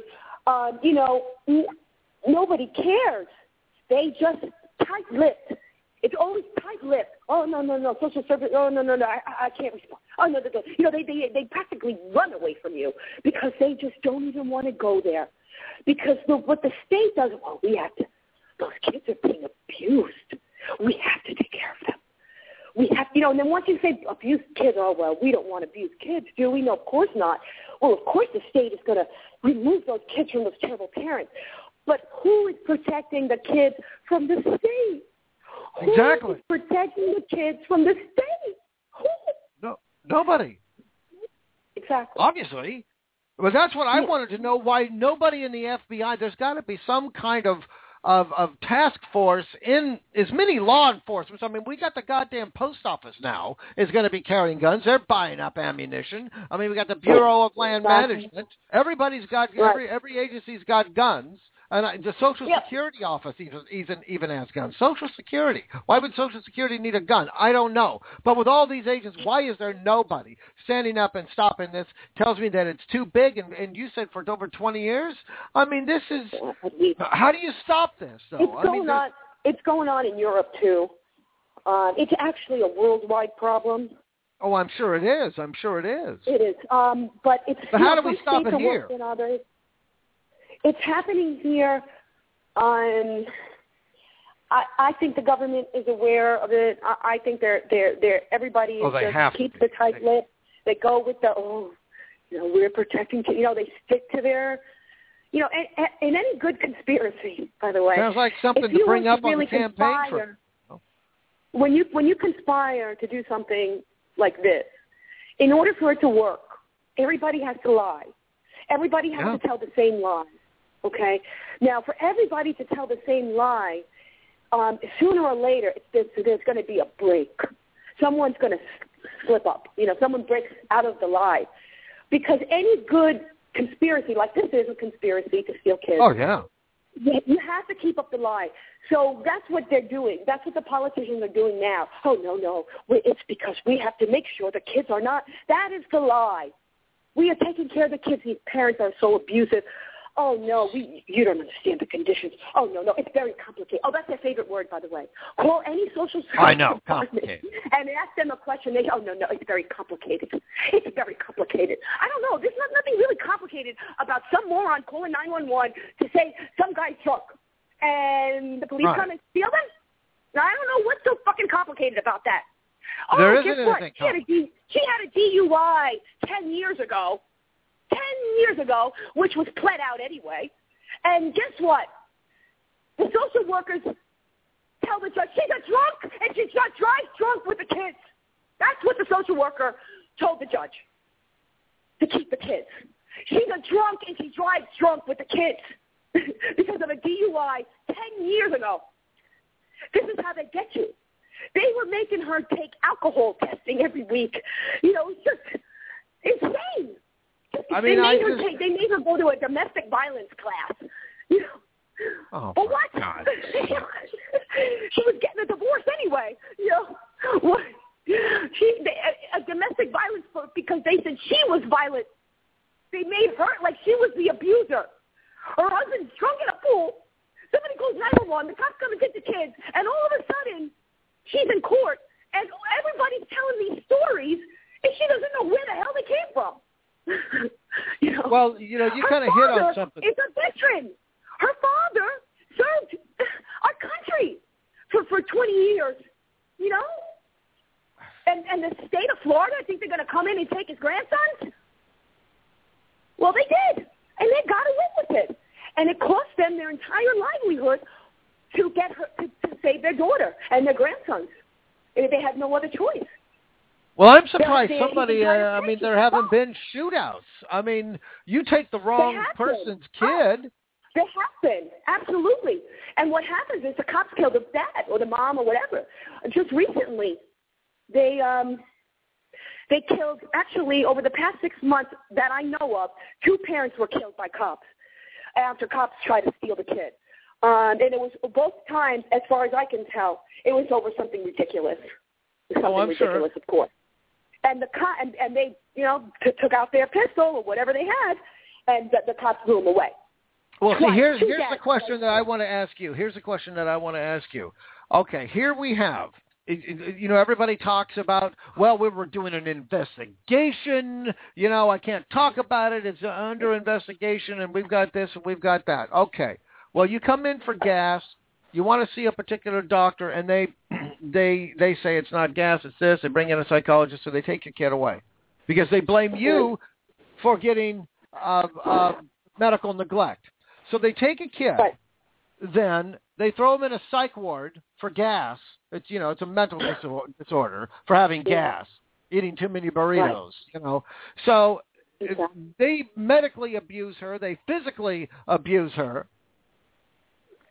Nobody cares. They just tight-lipped. It's always tight-lipped. Oh, no, social service. Oh, no, I can't respond. Oh, no. They practically run away from you because they just don't even want to go there. Because what the state does, those kids are being abused. We have to take care of them. We have, and then once you say abused kids, we don't want abused kids, do we? No, of course not. Well, of course the state is going to remove those kids from those terrible parents. But who is protecting the kids from the state? Exactly. Who is protecting the kids from the state? Who? No, nobody. Exactly. Obviously. Well, that's what I wanted to know, why nobody in the FBI, there's got to be some kind of task force in as many law enforcement. I mean, we got the goddamn post office now is going to be carrying guns. They're buying up ammunition. I mean, we got the Bureau of Land Management. Everybody's got every agency's got guns. And the Social Security office even has guns. Social Security. Why would Social Security need a gun? I don't know. But with all these agents, why is there nobody standing up and stopping this? Tells me that it's too big. And you said for over 20 years? I mean, this is... How do you stop this, though? It's going on in Europe, too. It's actually a worldwide problem. Oh, I'm sure it is. It is. But how do we stop it here? It's happening here. I think the government is aware of it. I think everybody keeps the tight lip. They go with we're protecting. They stick to their. In any good conspiracy, by the way. Sounds like something to bring up on the campaign trail. When you conspire to do something like this, in order for it to work, everybody has to lie. Everybody has to tell the same lie. Okay? Now, for everybody to tell the same lie, sooner or later, there's going to be a break. Someone's going to slip up. Someone breaks out of the lie. Because any good conspiracy, like this is a conspiracy to steal kids. Oh, yeah. You have to keep up the lie. So that's what they're doing. That's what the politicians are doing now. Oh, no. It's because we have to make sure the kids are not. That is the lie. We are taking care of the kids. These parents are so abusive. Oh, no, you don't understand the conditions. Oh, no, it's very complicated. Oh, that's their favorite word, by the way. Call any social service complicated. And ask them a question. No, it's very complicated. It's very complicated. I don't know. There's nothing really complicated about some moron calling 911 to say some guy's drunk and the police come and steal them. Now, I don't know what's so fucking complicated about that. Oh, there isn't guess what? anything She had a DUI 10 years ago. 10 years ago, which was pled out anyway. And guess what? The social workers tell the judge, she's a drunk, and she drives drunk with the kids. That's what the social worker told the judge, to keep the kids. She's a drunk, and she drives drunk with the kids because of a DUI 10 years ago. This is how they get you. They were making her take alcohol testing every week. It's just insane. I mean, they made her go to a domestic violence class. Oh, but what? God. She was getting a divorce anyway. What? A domestic violence because they said she was violent. They made her like she was the abuser. Her husband's drunk in a pool. Somebody calls 911. The cops come and get the kids, and all of a sudden, she's in court, and everybody's telling these stories, and she doesn't know where the hell they came from. Well, you kind of hit on something. It's a veteran. Her father served our country for 20 years, And the state of Florida, I think they're going to come in and take his grandsons? Well, they did, and they got away with it. And it cost them their entire livelihood to get her to save their daughter and their grandsons. And they had no other choice. Well, I'm surprised somebody, there haven't been shootouts. I mean, you take the wrong person's kid. They happen, absolutely. And what happens is the cops kill the dad or the mom or whatever. Just recently, they killed, actually, over the past 6 months that I know of, 2 parents were killed by cops after cops tried to steal the kid. And it was both times, as far as I can tell, it was over something ridiculous. I'm ridiculous, sure. Of course. And and they, took out their pistol or whatever they had, and the cops blew them away. Well, see, here's the question that I want to ask you. Okay, here we have, everybody talks about, well, we were doing an investigation. I can't talk about it. It's under investigation, and we've got this and we've got that. Okay. Well, you come in for gas. You want to see a particular doctor, and they say it's not gas, it's this. They bring in a psychologist, so they take your kid away because they blame you for getting medical neglect. So they take a kid, then they throw him in a psych ward for gas. It's it's a mental disorder for having gas, eating too many burritos. So they medically abuse her, they physically abuse her.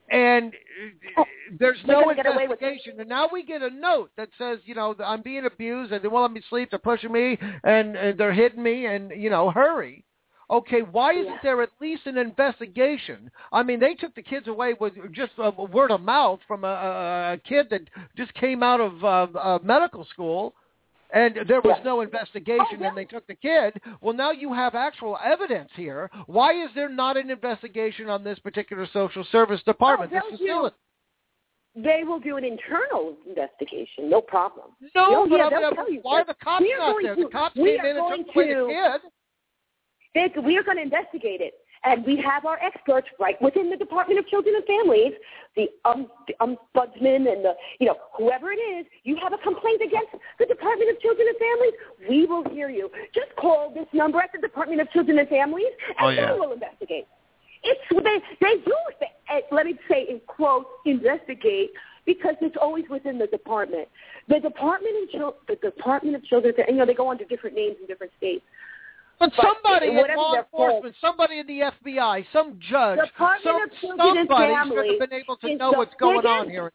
And there's They're no gonna get away with it. investigation. And now we get a note that says, I'm being abused and they won't let me sleep. They're pushing me and they're hitting me and, hurry. Okay, why isn't there at least an investigation? I mean, they took the kids away with just a word of mouth from a kid that just came out of medical school. And there was no investigation, and they took the kid. Well, now you have actual evidence here. Why is there not an investigation on this particular social service department, this facility? They will do an internal investigation, no problem. No, but they'll tell you. Why are the cops not there? The cops came in and took away the kid. We are going to investigate it. And we have our experts right within the Department of Children and Families, the ombudsman and whoever it is. You have a complaint against the Department of Children and Families, we will hear you. Just call this number at the Department of Children and Families, and we will investigate. They do, let me say in quotes, investigate, because it's always within the department. The Department of Children, they go under different names in different states. But somebody in law enforcement, somebody in the FBI, some judge, somebody should have been able to know what's going on here.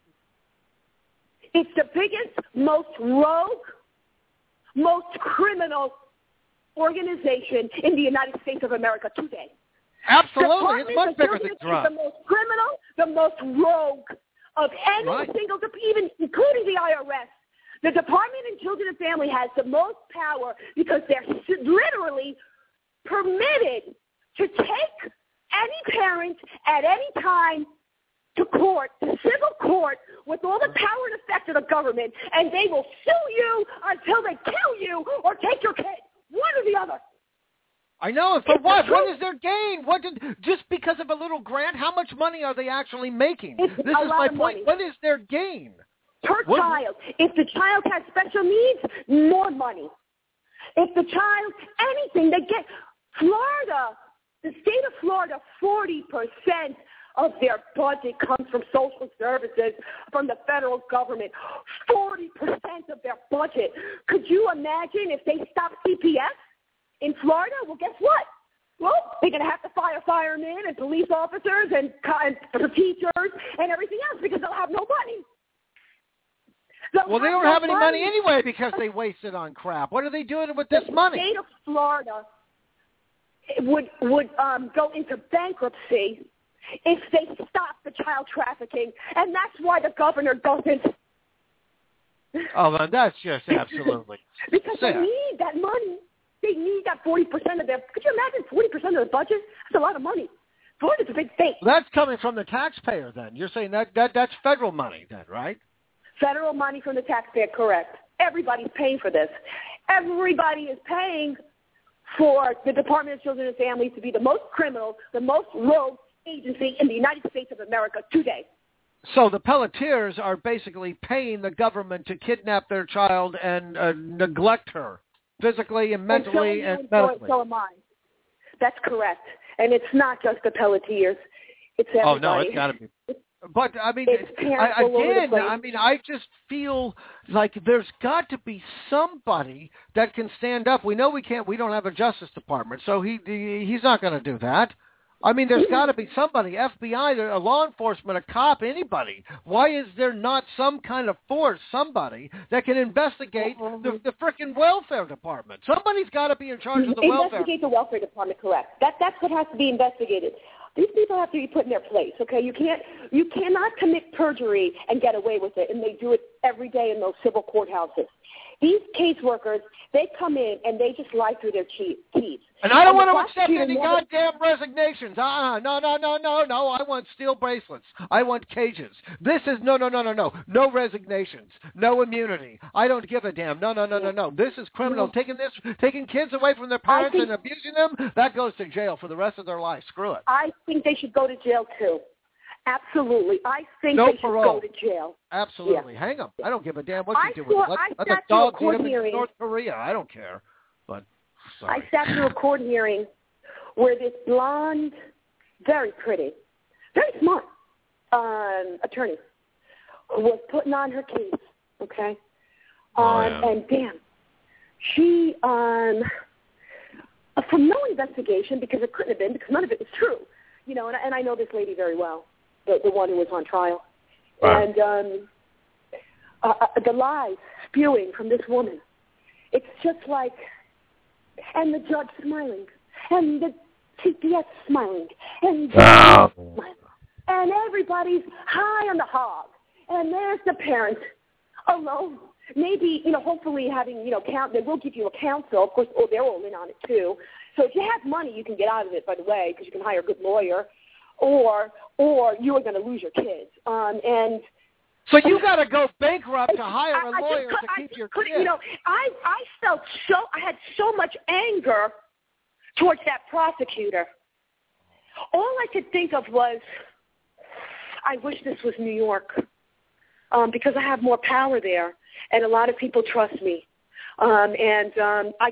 It's the biggest, most rogue, most criminal organization in the United States of America today. Absolutely. It's much bigger than drugs. The most criminal, the most rogue of any single, even including the IRS. The Department of Children and Family has the most power because they're literally permitted to take any parent at any time to court, to civil court, with all the power and effect of the government, and they will sue you until they kill you or take your kid, one or the other. I know, and for what? What is their gain? Just because of a little grant? How much money are they actually making? This is my point. Money. What is their gain? Per child. If the child has special needs, more money. If the child, anything, they get. Florida, the state of Florida, 40% of their budget comes from social services from the federal government. 40% of their budget. Could you imagine if they stopped CPS in Florida? Well, guess what? Well, they're going to have to fire firemen and police officers and teachers and everything else because they'll have no money. They don't have any money anyway because they waste it on crap. What are they doing with this money? The state of Florida would go into bankruptcy if they stop the child trafficking, and that's why the governor doesn't. Oh, well, that's just absolutely because they need that money. They need that 40% of their. Could you imagine 40% of the budget? That's a lot of money. Florida's a big state. Well, that's coming from the taxpayer. Then you're saying that's federal money, then, right? Federal money from the taxpayer, correct. Everybody's paying for this. Everybody is paying for the Department of Children and Families to be the most criminal, the most rogue agency in the United States of America today. So the Pelletiers are basically paying the government to kidnap their child and neglect her physically and mentally and medically. So am I. That's correct. And it's not just the Pelletiers. It's everybody. Oh, no, it's got to be. But, I mean, I just feel like there's got to be somebody that can stand up. We know we don't have a Justice Department, so he's not going to do that. I mean, there's got to be somebody, FBI, a law enforcement, a cop, anybody. Why is there not some kind of force, somebody that can investigate the frickin' welfare department? Somebody's got to be in charge of the welfare. Investigate the welfare department, correct. That's what has to be investigated. These people have to be put in their place, okay? You cannot commit perjury and get away with it, and they do it every day in those civil courthouses. These caseworkers, they come in and they just lie through their teeth. And I don't want to accept any goddamn resignations. No. I want steel bracelets. I want cages. This is no. No resignations. No immunity. I don't give a damn. No. This is criminal. Taking kids away from their parents and abusing them, that goes to jail for the rest of their life. Screw it. I think they should go to jail too. Absolutely. I think they should go to jail. Absolutely. Yeah. Hang them. I don't give a damn what you do with them. Let the dogs eat them in North Korea. I don't care. But sorry. I sat through a court hearing where this blonde, very pretty, very smart attorney was putting on her case, okay? And damn, she, from no investigation, because it couldn't have been, because none of it was true, and I know this lady very well. the one who was on trial. Right. And the lies spewing from this woman. It's just like, and the judge smiling, and the CPS smiling, and smiling, and everybody's high on the hog. And there's the parent alone. Maybe, hopefully having, they will give you a counsel. Of course, they're all in on it too. So if you have money, you can get out of it, by the way, because you can hire a good lawyer, or you are going to lose your kids. And so you got to go bankrupt to hire a lawyer to keep your kids. I had so much anger towards that prosecutor. All I could think of was, I wish this was New York, because I have more power there, and a lot of people trust me. I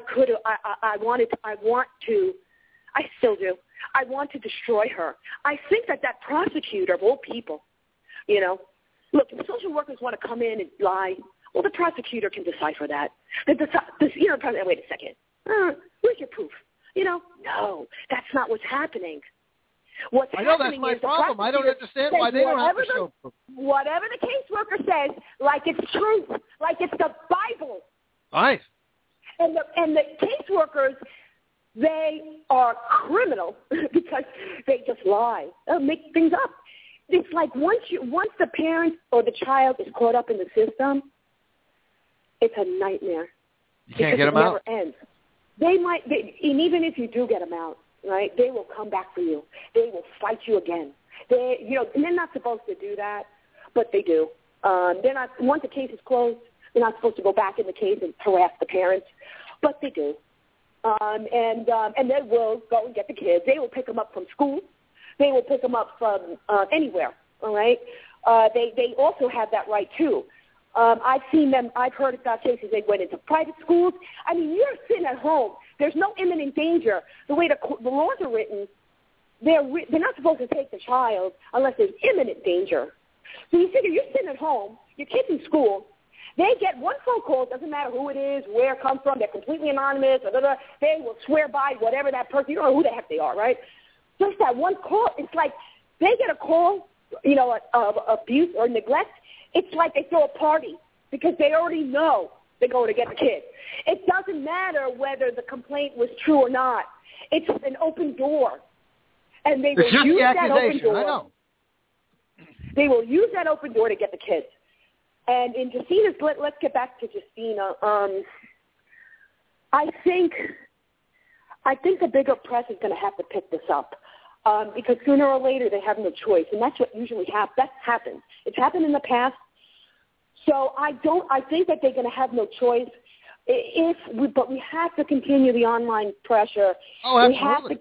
still do. I want to destroy her. I think that prosecutor, of all people, look, if social workers want to come in and lie, well, the prosecutor can decipher that. Wait a second. Where's your proof? No, that's not what's happening. I know that's my problem. I don't understand why they don't have to show proof. Whatever the caseworker says, like it's truth, like it's the Bible. Right. And the caseworkers, they are criminal because they just lie. They'll make things up. It's like once the parent or the child is caught up in the system, it's a nightmare. You can't get them out? It never ends. And even if you do get them out, right, they will come back for you. They will fight you again. And they're not supposed to do that, but they do. They're not. Once the case is closed, they're not supposed to go back in the case and harass the parents, but they do. And they will go and get the kids. They will pick them up from school. They will pick them up from anywhere. All right. They also have that right too. I've seen them. I've heard about cases they went into private schools. I mean, you're sitting at home. There's no imminent danger. The way the laws are written, they're not supposed to take the child unless there's imminent danger. So you figure you're sitting at home, your kid's in school, they get one phone call, it doesn't matter who it is, where it comes from, they're completely anonymous, they will swear by whatever that person, you don't know who the heck they are, right? Just that one call, it's like they get a call, of abuse or neglect, it's like they throw a party because they already know they're going to get the kid. It doesn't matter whether the complaint was true or not. It's an open door. And they will use that open door. I know. They will use that open door to get the kids. And in Justina's, let's get back to Justina. I think the bigger press is going to have to pick this up. Because sooner or later they have no choice, and that's what usually happens. It's happened in the past, so I think that they're going to have no choice. But we have to continue the online pressure. Oh, absolutely.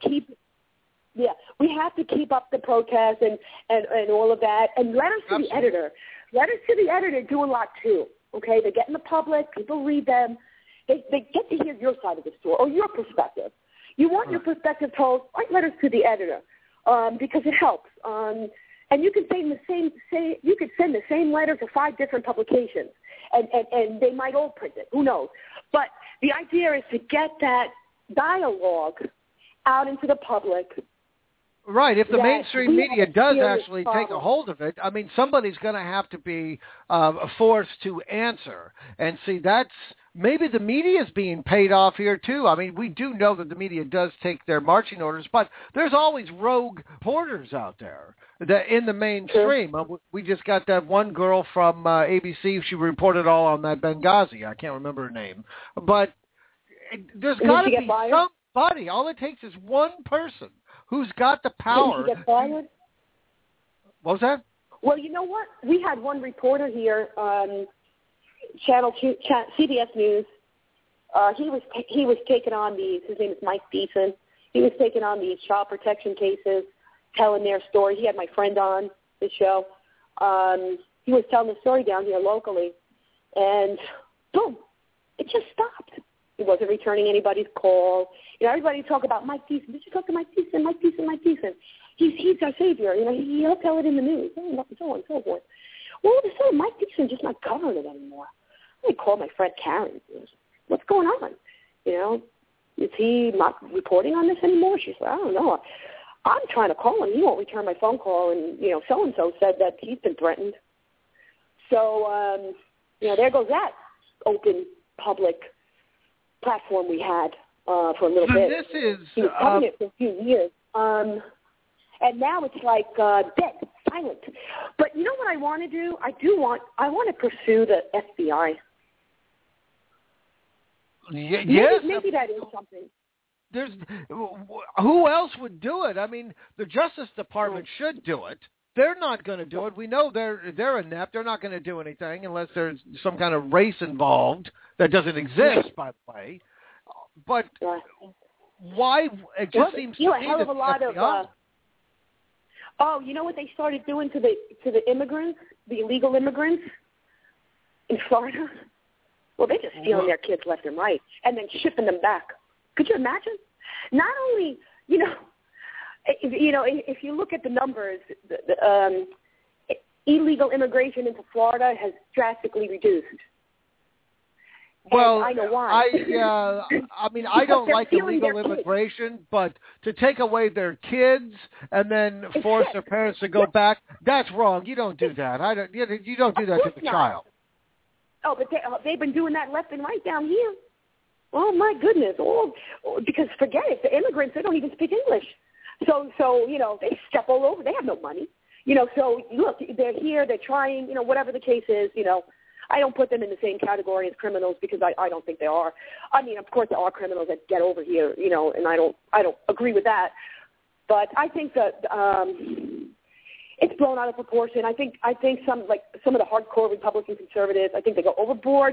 We have to keep up the protest and all of that, and letters to the editor. Letters to the editor do a lot too. Okay, they get in the public, people read them, they get to hear your side of the story or your perspective. You want your perspective told, write letters to the editor. Because it helps. And you can send the same letter to 5 different publications, and they might all print it. Who knows? But the idea is to get that dialogue out into the public. Right. If the mainstream media does actually take a hold of it, I mean, somebody's going to have to be forced to answer. And see, maybe the media is being paid off here, too. I mean, we do know that the media does take their marching orders, but there's always rogue reporters out there in the mainstream. Sure. We just got that one girl from ABC. She reported all on that Benghazi. I can't remember her name. But there's got to be somebody. All it takes is one person who's got the power. Did she get fired? What was that? Well, you know what? We had one reporter here CBS News. He was taking on his name is Mike Deason. He was taking on these child protection cases, telling their story. He had my friend on the show. He was telling the story down here locally, and boom, it just stopped. He wasn't returning anybody's call. Everybody talk about Mike Deason. Did you talk to Mike Deason? Mike Deason, Mike Deason. He's our savior. He'll tell it in the news, so on and so forth. Well, all of a sudden, Mike Deason's just not covering it anymore. I called my friend Karen. What's going on? Is he not reporting on this anymore? She said, I don't know. I'm trying to call him. He won't return my phone call, and, so-and-so said that he's been threatened. So, there goes that open public platform we had for a little bit. This is... He was covering it for a few years. And now it's like dead, silent. But you know what I want to do? I want to pursue the FBI. Yes. Maybe that is something. Who else would do it? I mean, the Justice Department should do it. They're not going to do it. We know they're inept. They're not going to do anything unless there's some kind of race involved that doesn't exist, by the way. But why? It just seems to me a hell of a lot of. Oh, you know what they started doing to the immigrants, the illegal immigrants in Florida? Well, they're just stealing their kids left and right and then shipping them back. Could you imagine? Not only, if you look at the numbers, illegal immigration into Florida has drastically reduced. Well, and I know why. I don't like illegal immigration, but to take away their kids and then force their parents to go back, that's wrong. You don't do that. You don't do that to the child. Oh, but they've been doing that left and right down here. Oh, my goodness. Because forget it. The immigrants, they don't even speak English. So they step all over. They have no money. So, look, they're here. They're trying, whatever the case is, I don't put them in the same category as criminals because I don't think they are. I mean, of course, there are criminals that get over here, and I don't agree with that. But I think that it's blown out of proportion. I think some of the hardcore Republican conservatives, I think they go overboard.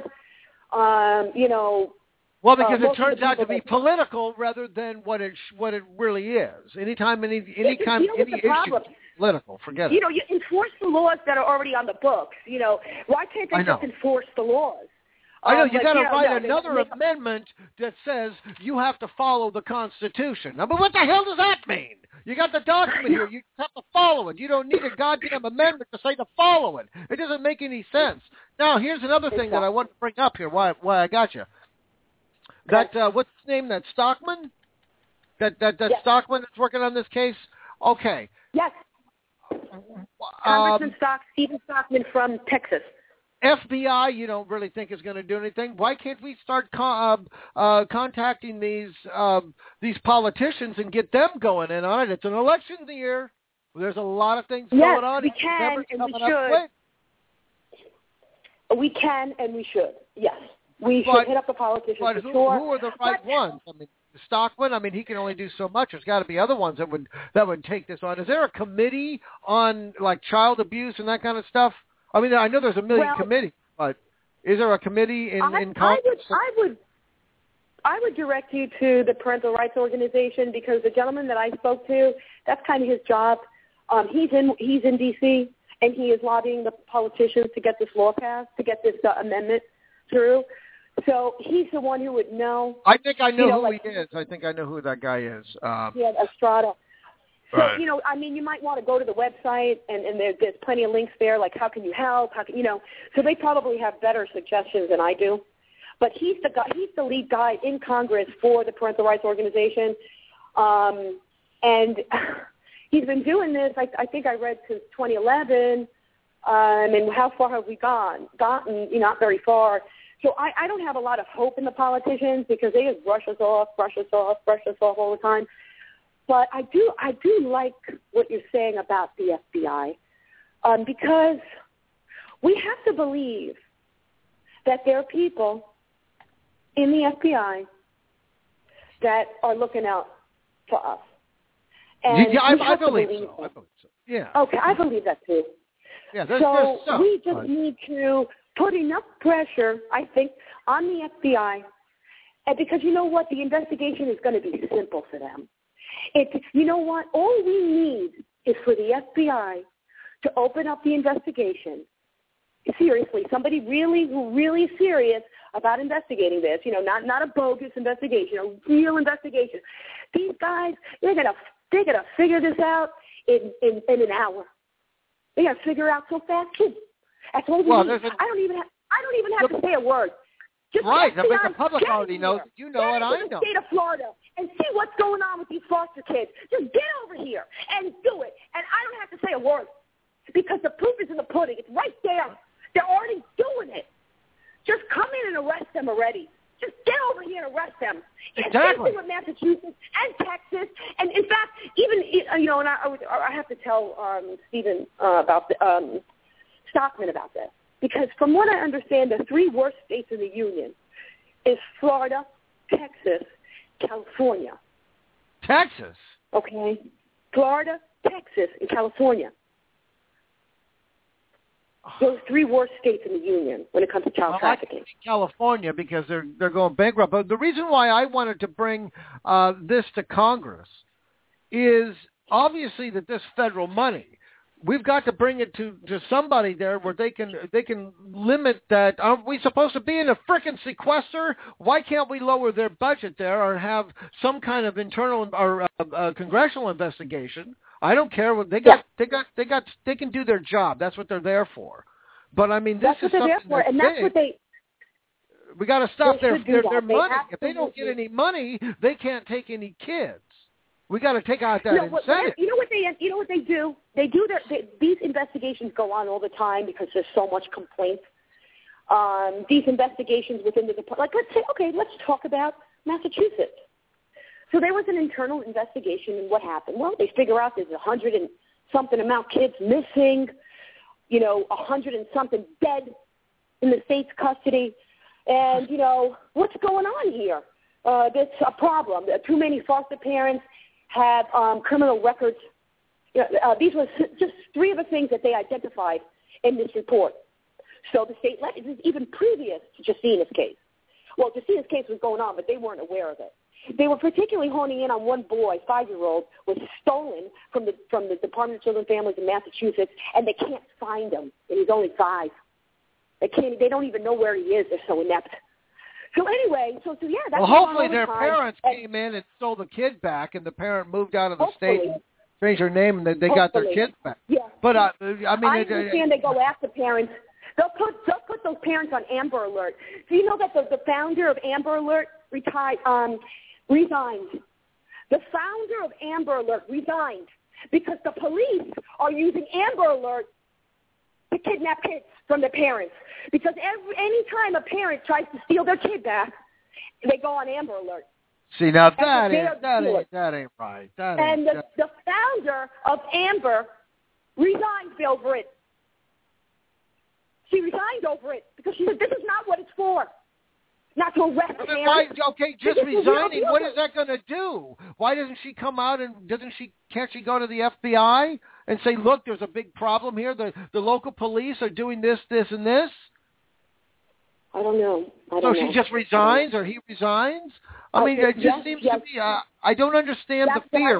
Well, because it turns out to be political rather than what it really is. Anytime any issue is political, forget it. You enforce the laws that are already on the books. Why can't they just enforce the laws? I know, you got to write another amendment that says you have to follow the Constitution. I mean, what the hell does that mean? You got the document here. You have to follow it. You don't need a goddamn amendment to say to follow it. It doesn't make any sense. Now, here's another thing that I want to bring up here, why I got you. That, what's his name, that Stockman? That Stockman that's working on this case? Okay. Yes. Congressman Stephen Stockman from Texas. FBI, you don't really think is going to do anything. Why can't we start contacting these politicians and get them going in on it? It's an election year. There's a lot of things going on. We can and we should. We can and we should. Yes, we should hit up the politicians. But who are the right ones? I mean, Stockman. I mean, he can only do so much. There's got to be other ones that would take this on. Is there a committee on like child abuse and that kind of stuff? I mean, I know there's a million committees, but is there a committee in Congress? I would direct you to the Parental Rights Organization because the gentleman that I spoke to, that's kind of his job. He's in D.C., and he is lobbying the politicians to get this law passed, to get this amendment through. So he's the one who would know. I think I know who he is. I think I know who that guy is. Estrada. So, right. I mean, you might want to go to the website, and there's plenty of links there, like how can you help, so they probably have better suggestions than I do. But he's the lead guy in Congress for the Parental Rights Organization, and he's been doing this, I think I read since 2011, and how far have we gotten? Not very far. So I don't have a lot of hope in the politicians because they just brush us off all the time. But I do like what you're saying about the FBI because we have to believe that there are people in the FBI that are looking out for us. And I believe so. Yeah. Okay, I believe that too. Yeah, so we just need to put enough pressure, I think, on the FBI, and because you know what, the investigation is going to be simple for them. You know what? All we need is for the FBI to open up the investigation. Seriously, somebody really serious about investigating this. Not a bogus investigation, a real investigation. These guys, they're gonna figure this out in an hour. They're gonna figure out so fast too. That's all we need. I don't even have to say a word. Just right. The public already knows. You know it. I know. State of Florida and see what's going on with these foster kids. Just get over here and do it. And I don't have to say a word because the proof is in the pudding. It's right there. They're already doing it. Just come in and arrest them already. Just get over here and arrest them. Exactly. Same thing with Massachusetts and Texas. And, in fact, even, and I have to tell Stephen about Stockman about this. Because from what I understand, the 3 worst states in the union is Florida, Texas, California. Texas? Okay. Florida, Texas, and California. Those 3 worst states in the union when it comes to child trafficking. I like California because they're going bankrupt. But the reason why I wanted to bring this to Congress is obviously that this federal money, we've got to bring it to somebody there where they can limit that. Aren't we supposed to be in a frickin' sequester? Why can't we lower their budget there or have some kind of internal or congressional investigation? I don't care what they can do their job. That's what they're there for. But I mean, this is something that's big. And that's what we got to stop their money. If they don't get any money, they can't take any kids. We got to take out that incentive. You know what they do? These investigations go on all the time because there's so much complaints. These investigations within the department, let's talk about Massachusetts. So there was an internal investigation, and what happened? Well, they figure out there's 100 and something amount kids missing, 100 and something dead in the state's custody, and what's going on here? There's a problem. Too many foster parents have criminal records. These were just 3 of the things that they identified in this report. So the state, this is even previous to Justina's case. Well, Justina's case was going on, but they weren't aware of it. They were particularly honing in on one boy, 5-year-old, was stolen from the Department of Children and Families in Massachusetts, and they can't find him, and he's only 5. They don't even know where he is. They're so inept. So anyway, that's well, hopefully their parents came in and stole the kid back, and the parent moved out of the state and changed their name, and they got their kids back. Yeah. But I understand they go after parents. They'll put those parents on Amber Alert. Do you know that the founder of Amber Alert resigned? The founder of Amber Alert resigned because the police are using Amber Alert to kidnap kids from their parents. Because any time a parent tries to steal their kid back, they go on Amber Alert. See, now that ain't right. The founder of Amber resigned over it. She resigned over it because she said, this is not what it's for. Not to arrest parents. Just resigning. What is that going to do? Why doesn't she come out and can't she go to the FBI and say, look, there's a big problem here. The local police are doing this, and this. I don't know. She just resigns or he resigns? I mean, it just seems to be, I don't understand the fear.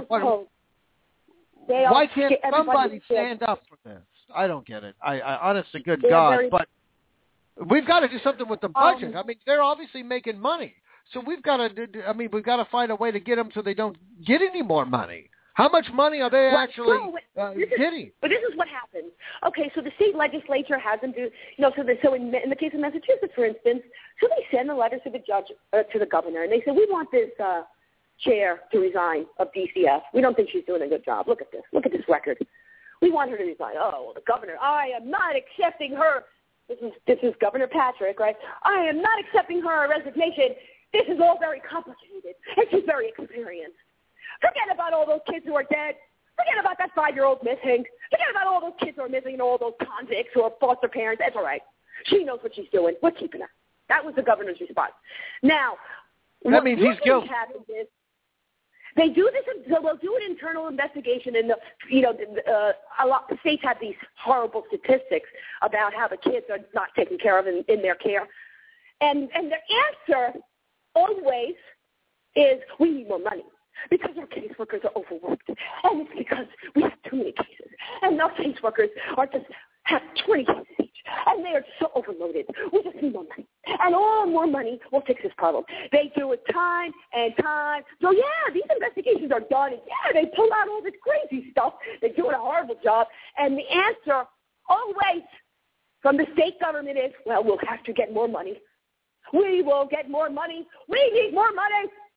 Why can't somebody stand up for this? I don't get it. I honest to good God. But we've got to do something with the budget. I mean, they're obviously making money. So we've got to find a way to get them so they don't get any more money. How much money are they actually getting? But this is what happens. Okay, so the state legislature has them do, so in the case of Massachusetts, for instance, so they send a letter to the judge, to the governor, and they say, we want this chair to resign of DCF. We don't think she's doing a good job. Look at this. Look at this record. We want her to resign. Oh, well, the governor, I am not accepting her. This is Governor Patrick, right? I am not accepting her resignation. This is all very complicated, and she's very experienced. Forget about all those kids who are dead. Forget about that 5-year-old missing. Forget about all those kids who are missing and all those convicts who are foster parents. That's all right. She knows what she's doing. We're keeping her. That was the governor's response. Now, that means he's guilty. They do this. They'll do an internal investigation, and a lot of states have these horrible statistics about how the kids are not taken care of in their care, and the answer always is we need more money because our caseworkers are overworked, and it's because we have too many cases, and our caseworkers are just have 20 cases each, and they are so overloaded. We just need more money. And all more money will fix this problem. They do it time and time. So, yeah, these investigations are done. And, yeah, they pull out all this crazy stuff. They're doing a horrible job. And the answer always from the state government is, well, we'll have to get more money. We will get more money. We need more money.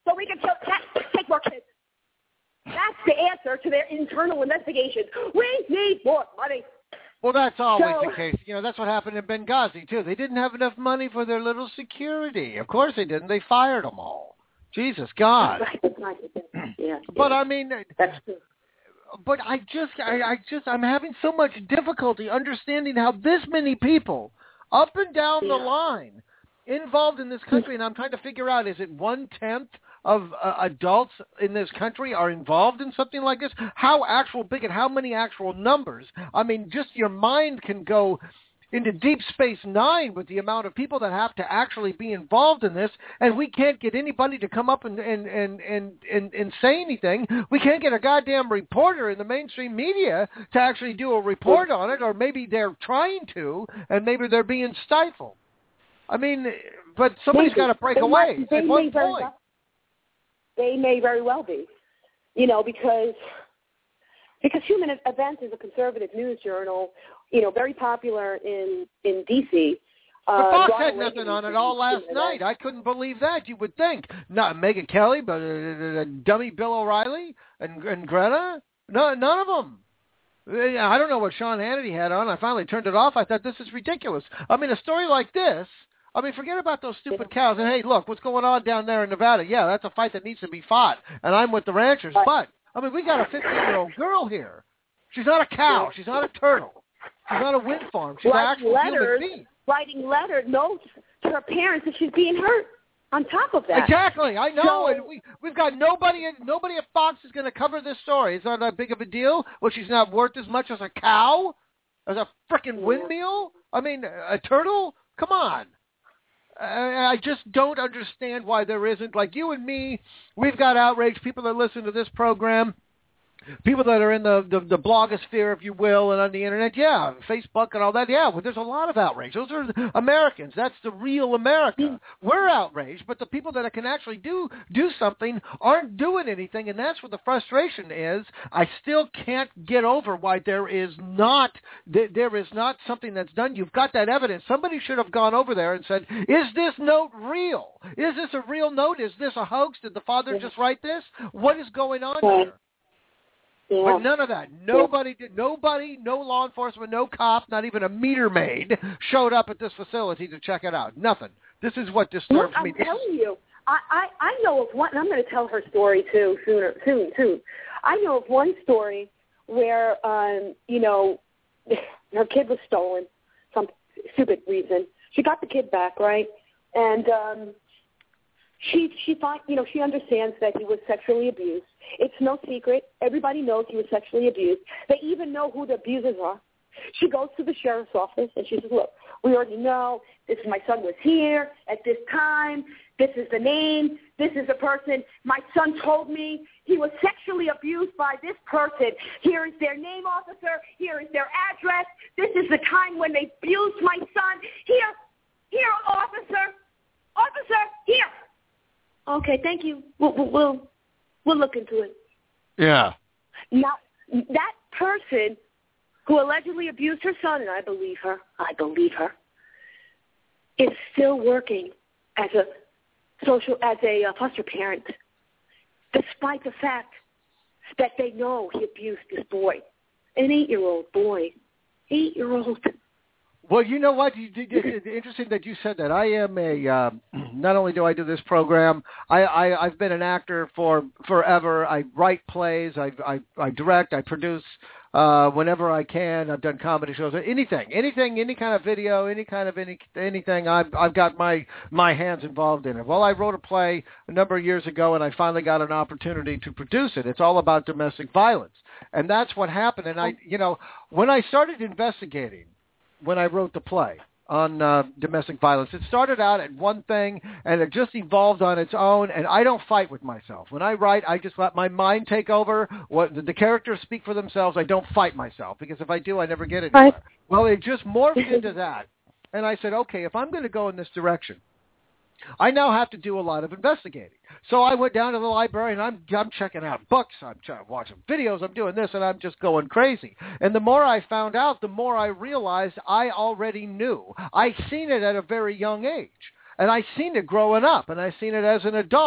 so we can take more kids. That's the answer to their internal investigations. We need more money. Well, that's always the case. You know, that's what happened in Benghazi, too. They didn't have enough money for their little security. Of course they didn't. They fired them all. Jesus, God. Yeah. But, I mean, that's true. But I'm having so much difficulty understanding how this many people up and down the line involved in this country, and I'm trying to figure out, is it 1/10 of adults in this country are involved in something like this? How actual big and how many actual numbers? I mean, just your mind can go into Deep Space Nine with the amount of people that have to actually be involved in this, and we can't get anybody to come up and say anything. We can't get a goddamn reporter in the mainstream media to actually do a report on it, or maybe they're trying to, and maybe they're being stifled. I mean, but somebody's got to break away at one point. They may very well be, you know, because Human Events is a conservative news journal, you know, very popular in D.C. But Fox had nothing on it all last night. I couldn't believe that. You would think. Not Megyn Kelly, but dummy Bill O'Reilly and Greta. No, none of them. I don't know what Sean Hannity had on. I finally turned it off. I thought, this is ridiculous. I mean, a story like this, I mean, forget about those stupid cows. And, hey, look, what's going on down there in Nevada? Yeah, that's a fight that needs to be fought. And I'm with the ranchers. But, I mean, we got a 15-year-old girl here. She's not a cow. She's not a turtle. She's not a wind farm. She's an actual human being. Writing notes to her parents that she's being hurt. On top of that. Exactly. I know. So, and we've got nobody at Fox is going to cover this story. It's not that big of a deal. Well, she's not worth as much as a cow? As a frickin' windmill? I mean, a turtle? Come on. I just don't understand why there isn't. Like you and me, we've got outraged people that listen to this program, people that are in the blogosphere, if you will, and on the internet, yeah, Facebook and all that, yeah, well, there's a lot of outrage. Those are Americans. That's the real America. We're outraged, but the people that can actually do something aren't doing anything, and that's where the frustration is. I still can't get over why there is not something that's done. You've got that evidence. Somebody should have gone over there and said, is this note real? Is this a real note? Is this a hoax? Did the father just write this? What is going on here? Yeah. But none of that. Nobody, no law enforcement, no cop, not even a meter maid showed up at this facility to check it out. Nothing. This is what disturbs me. I'm telling you, I know of one, and I'm going to tell her story too soon. I know of one story where, you know, her kid was stolen, some stupid reason. She got the kid back, right? And she thought, you know, she understands that he was sexually abused. It's no secret. Everybody knows he was sexually abused. They even know who the abusers are. She goes to the sheriff's office and she says, look, we already know my son was here at this time. This is the name. This is the person. My son told me he was sexually abused by this person. Here is their name, officer. Here is their address. This is the time when they abused my son. Here, officer. Officer, here. Okay, thank you. We'll look into it. Yeah. Now, that person who allegedly abused her son, and I believe her, is still working as a foster parent, despite the fact that they know he abused this boy, an 8-year-old boy, 8-year-old. Well, you know what? It's interesting that you said that. I am not only do I do this program, I've been an actor for forever. I write plays, I direct, I produce whenever I can. I've done comedy shows, anything, any kind of video, anything. I've got my hands involved in it. Well, I wrote a play a number of years ago, and I finally got an opportunity to produce it. It's all about domestic violence, and that's what happened. And when I started investigating, when I wrote the play on domestic violence, it started out at one thing, and it just evolved on its own, and I don't fight with myself. When I write, I just let my mind take over. The characters speak for themselves. I don't fight myself, because if I do, I never get anywhere. Right. Well, it just morphed into that, and I said, okay, if I'm going to go in this direction, I now have to do a lot of investigating. So I went down to the library, and I'm checking out books, I'm watching videos, I'm doing this, and I'm just going crazy. And the more I found out, the more I realized I already knew. I seen it at a very young age, and I seen it growing up, and I seen it as an adult.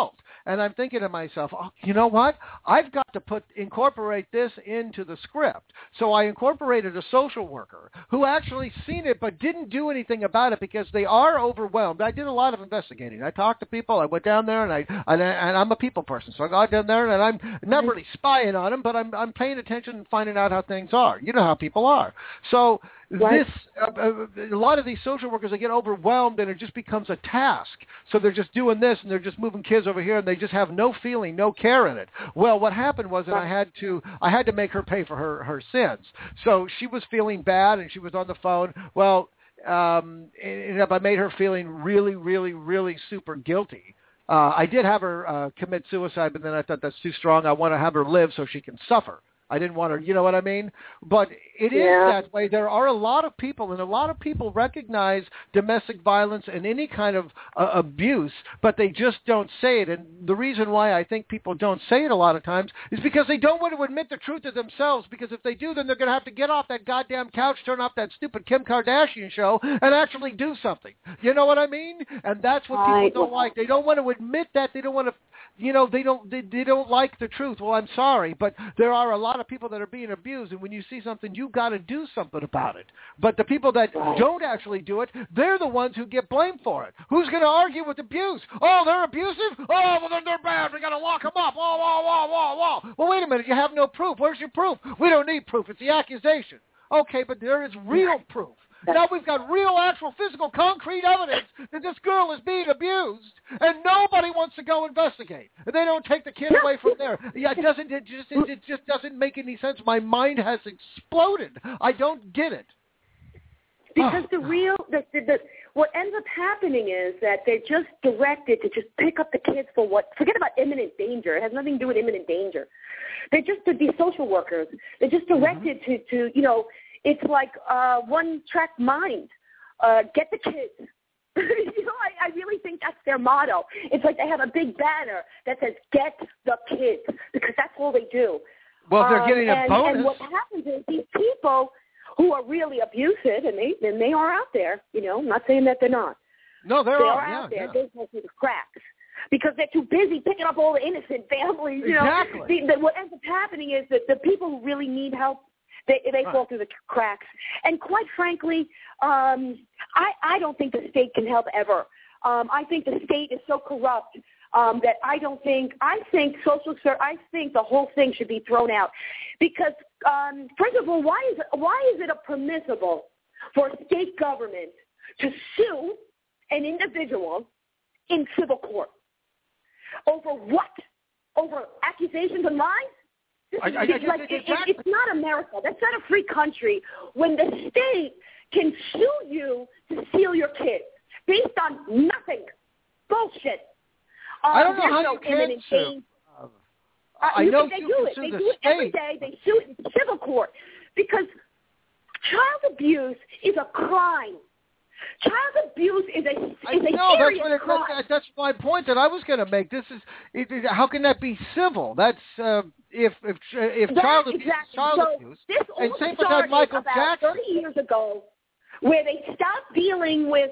And I'm thinking to myself, oh, you know what? I've got to incorporate this into the script. So I incorporated a social worker who actually seen it but didn't do anything about it because they are overwhelmed. I did a lot of investigating. I talked to people. I went down there, and I'm a people person. So I got down there, and I'm not really spying on them, but I'm paying attention and finding out how things are. You know how people are. So a lot of these social workers, they get overwhelmed, and it just becomes a task. So they're just doing this, and they're just moving kids over here, and they just have no feeling, no care in it. Well, what happened was that I had to make her pay for her sins. So she was feeling bad, and she was on the phone. Well, I made her feeling really, really, really super guilty. I did have her commit suicide, but then I thought that's too strong. I want to have her live so she can suffer. I didn't want her, you know what I mean? But it is that way. There are a lot of people, and a lot of people recognize domestic violence and any kind of abuse, but they just don't say it. And the reason why I think people don't say it a lot of times is because they don't want to admit the truth to themselves, because if they do, then they're going to have to get off that goddamn couch, turn off that stupid Kim Kardashian show, and actually do something. You know what I mean? And that's what people don't like. They don't want to admit that. They don't want to, they don't like the truth. Well, I'm sorry, but there are a lot of people that are being abused, and when you see something, you've got to do something about it. But the people that don't actually do it, they're the ones who get blamed for it. Who's going to argue with abuse? Oh, they're abusive? Oh, well, then they're bad. We got to lock them up. Well, wait a minute. You have no proof. Where's your proof? We don't need proof. It's the accusation. Okay, but there is real proof. Now we've got real, actual, physical, concrete evidence that this girl is being abused, and nobody wants to go investigate. And they don't take the kid away from there. Yeah, it just doesn't make any sense. My mind has exploded. I don't get it. Because what ends up happening is that they're just directed to just pick up the kids for forget about imminent danger. It has nothing to do with imminent danger. They're just these social workers. They're just directed to it's like one-track mind. Get the kids. I really think that's their motto. It's like they have a big banner that says, get the kids, because that's all they do. Well, they're getting a bonus. And what happens is these people who are really abusive, and they are out there, I'm not saying that they're not. No, they are out there. They go through the cracks because they're too busy picking up all the innocent families. Exactly. What ends up happening is that the people who really need help, they fall through the cracks. And quite frankly, I don't think the state can help ever. I think the state is so corrupt that I think the whole thing should be thrown out. Because, first of all, why is it permissible for a state government to sue an individual in civil court? Over what? Over accusations of lies? It's not America. That's not a free country when the state can sue you to steal your kids based on nothing. Bullshit. I don't know how you can sue. I know they do it. They do it every day. They sue it in civil court because child abuse is a crime. Child abuse is a serious crime. That's my point that I was going to make. How can that be civil? That's if child abuse is child abuse. This all started Michael about Jackson 30 years ago, where they stopped dealing with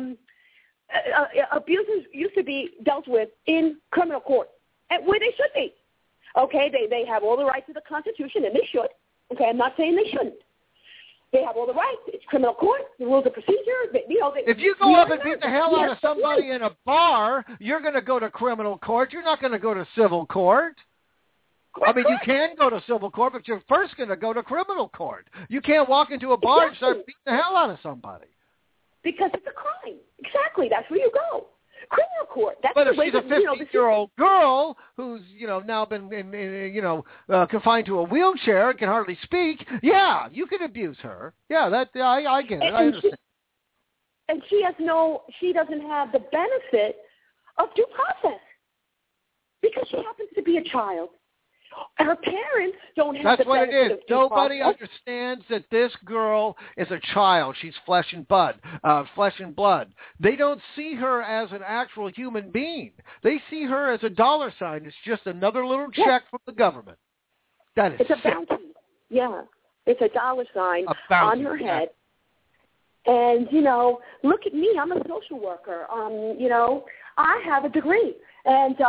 abuses used to be dealt with in criminal court, and where they should be. Okay, they have all the rights of the Constitution, and they should. Okay, I'm not saying they shouldn't. They have all the rights. It's criminal court, the rules of procedure. If you go up and beat the hell out of somebody in a bar, you're going to go to criminal court. You're not going to go to civil court. I mean, you can go to civil court, but you're first going to go to criminal court. You can't walk into a bar and start beating the hell out of somebody. Because it's a crime. Exactly. That's where you go. Criminal court. That's but the if way she's a 15-year-old girl who's, now been, confined to a wheelchair and can hardly speak, yeah, you can abuse her. Yeah, I get it. I understand. She doesn't have the benefit of due process because she happens to be a child. Her parents don't have the benefit of due process. That's what it is. Nobody understands that this girl is a child. She's flesh and blood. They don't see her as an actual human being. They see her as a dollar sign. It's just another little check from the government. That is It's a bounty. Yeah. It's a dollar sign on her head. And, look at me. I'm a social worker. I have a degree. And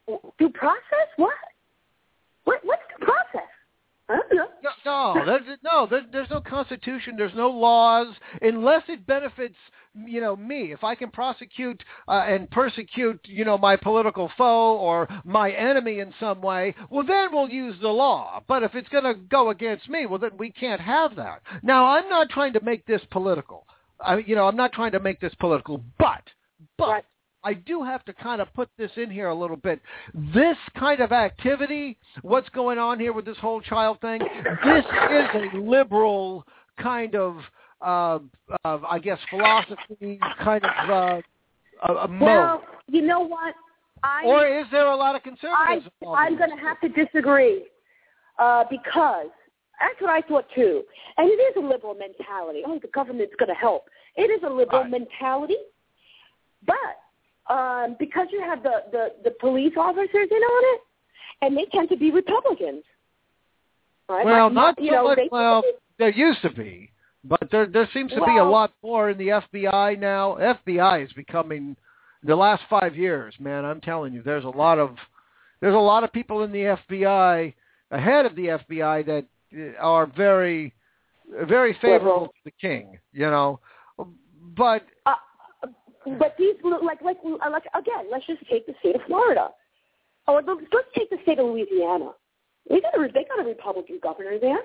Due process? What? What's due process? I don't know. There's no constitution. There's no laws unless it benefits, me. If I can prosecute and persecute, my political foe or my enemy in some way, well, then we'll use the law. But if it's going to go against me, well, then we can't have that. Now, I'm not trying to make this political. I'm not trying to make this political, but Right. I do have to kind of put this in here a little bit. This kind of activity, what's going on here with this whole child thing, this is a liberal kind of, I guess, philosophy kind of mode. Well, you know what? Or is there a lot of conservatism? I'm going to have to disagree because that's what I thought too. And it is a liberal mentality. Oh, the government's going to help. It is a liberal mentality, but because you have the police officers in on it, and they tend to be Republicans. Right? Well, not so much. Well, there used to be, but there seems to be a lot more in the FBI now. FBI is becoming, the last 5 years, man, I'm telling you, there's a lot of people in the FBI, ahead of the FBI, that are very, very favorable to the king, But these, like again, let's just take the state of Florida, or let's take the state of Louisiana. They got a Republican governor there.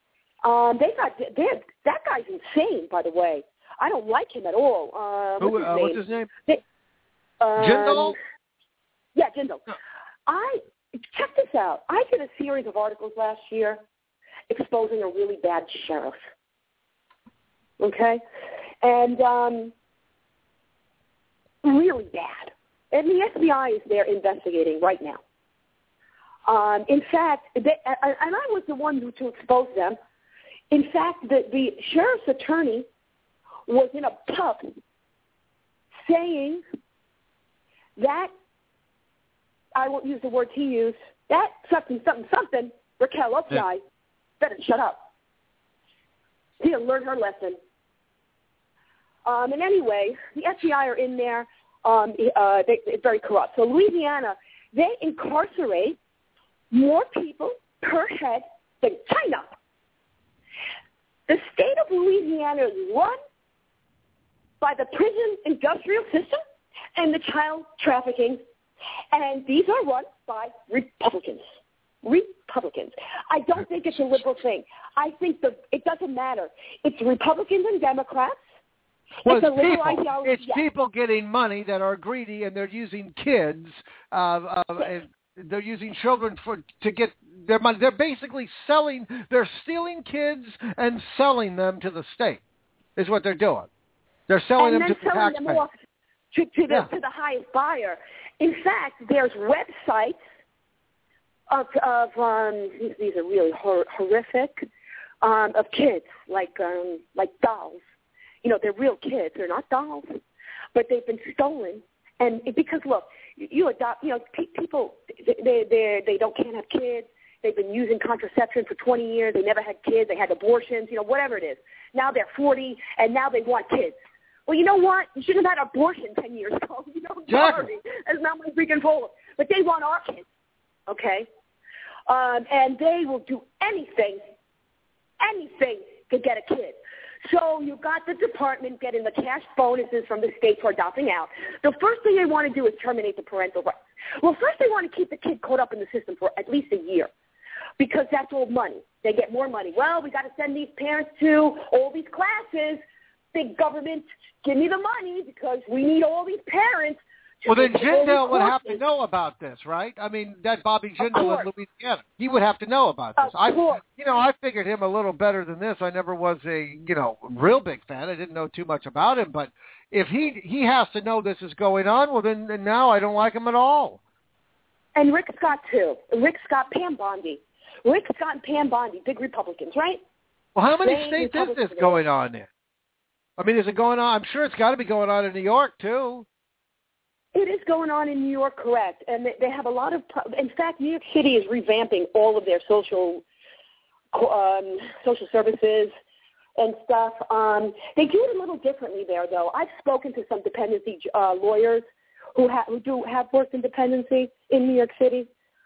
That guy's insane, by the way. I don't like him at all. What's his name? Jindal? Yeah, Jindal. Check this out. I did a series of articles last year exposing a really bad sheriff. Okay? And really bad. And the FBI is there investigating right now. In fact, and I was the one to expose them. In fact, the sheriff's attorney was in a pub saying that, I won't use the word he used, that something, Raquel Upside, better shut up. He didn't learn her lesson. And anyway, the FBI are in there. They're very corrupt. So Louisiana, they incarcerate more people per head than China. The state of Louisiana is run by the prison industrial system and the child trafficking, and these are run by Republicans. I don't think it's a liberal thing. I think it doesn't matter. It's Republicans and Democrats. Well, it's people getting money that are greedy, and they're using kids. They're using children to get their money. They're basically they're stealing kids and selling them to the state, is what they're doing. They're selling them to the taxpayer. Them off to the highest buyer. In fact, there's websites of these are really horrific, of kids, like dolls. They're real kids. They're not dolls, but they've been stolen. And because look, you adopt, people, they can't have kids. They've been using contraception for 20 years. They never had kids. They had abortions, whatever it is. Now they're 40, and now they want kids. Well, you know what? You should have had abortion 10 years ago. Sorry. That's not my freaking fault. But they want our kids, okay? And they will do anything to get a kid. So you got the department getting the cash bonuses from the state for adopting out. The first thing they want to do is terminate the parental rights. Well, first they want to keep the kid caught up in the system for at least a year because that's all money. They get more money. Well, we got to send these parents to all these classes. Big government, give me the money because we need all these parents. Well, then Jindal would have to know about this, right? I mean, that Bobby Jindal in Louisiana, he would have to know about this. I figured him a little better than this. I never was a, real big fan. I didn't know too much about him. But if he has to know this is going on, well, then now I don't like him at all. And Rick Scott, too. Rick Scott, Pam Bondi. Rick Scott and Pam Bondi, big Republicans, right? Well, how many states is this going on in? I mean, is it going on? I'm sure it's got to be going on in New York, too. It is going on in New York, correct. And they have a lot of in fact, New York City is revamping all of their social services and stuff. They do it a little differently there, though. I've spoken to some dependency lawyers who do have worked in dependency in New York City.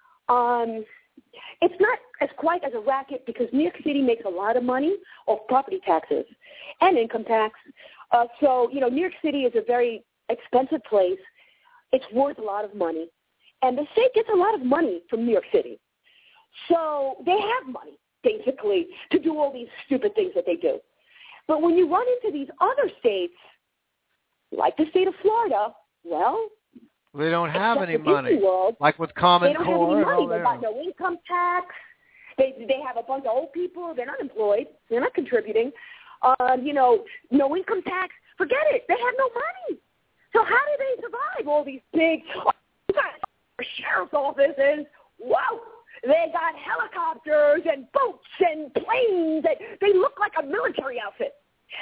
It's not as quite as a racket because New York City makes a lot of money off property taxes and income tax. So, New York City is a very expensive place. It's worth a lot of money. And the state gets a lot of money from New York City. So they have money, basically, to do all these stupid things that they do. But when you run into these other states, like the state of Florida, well, they don't have any money. World, like with Common Core. They don't have any money. They got no income tax. They have a bunch of old people. They're not employed. They're not contributing. No income tax. Forget it. They have no money. So how do they survive all these big sheriff's offices? Wow. They got helicopters and boats and planes. They look like a military outfit.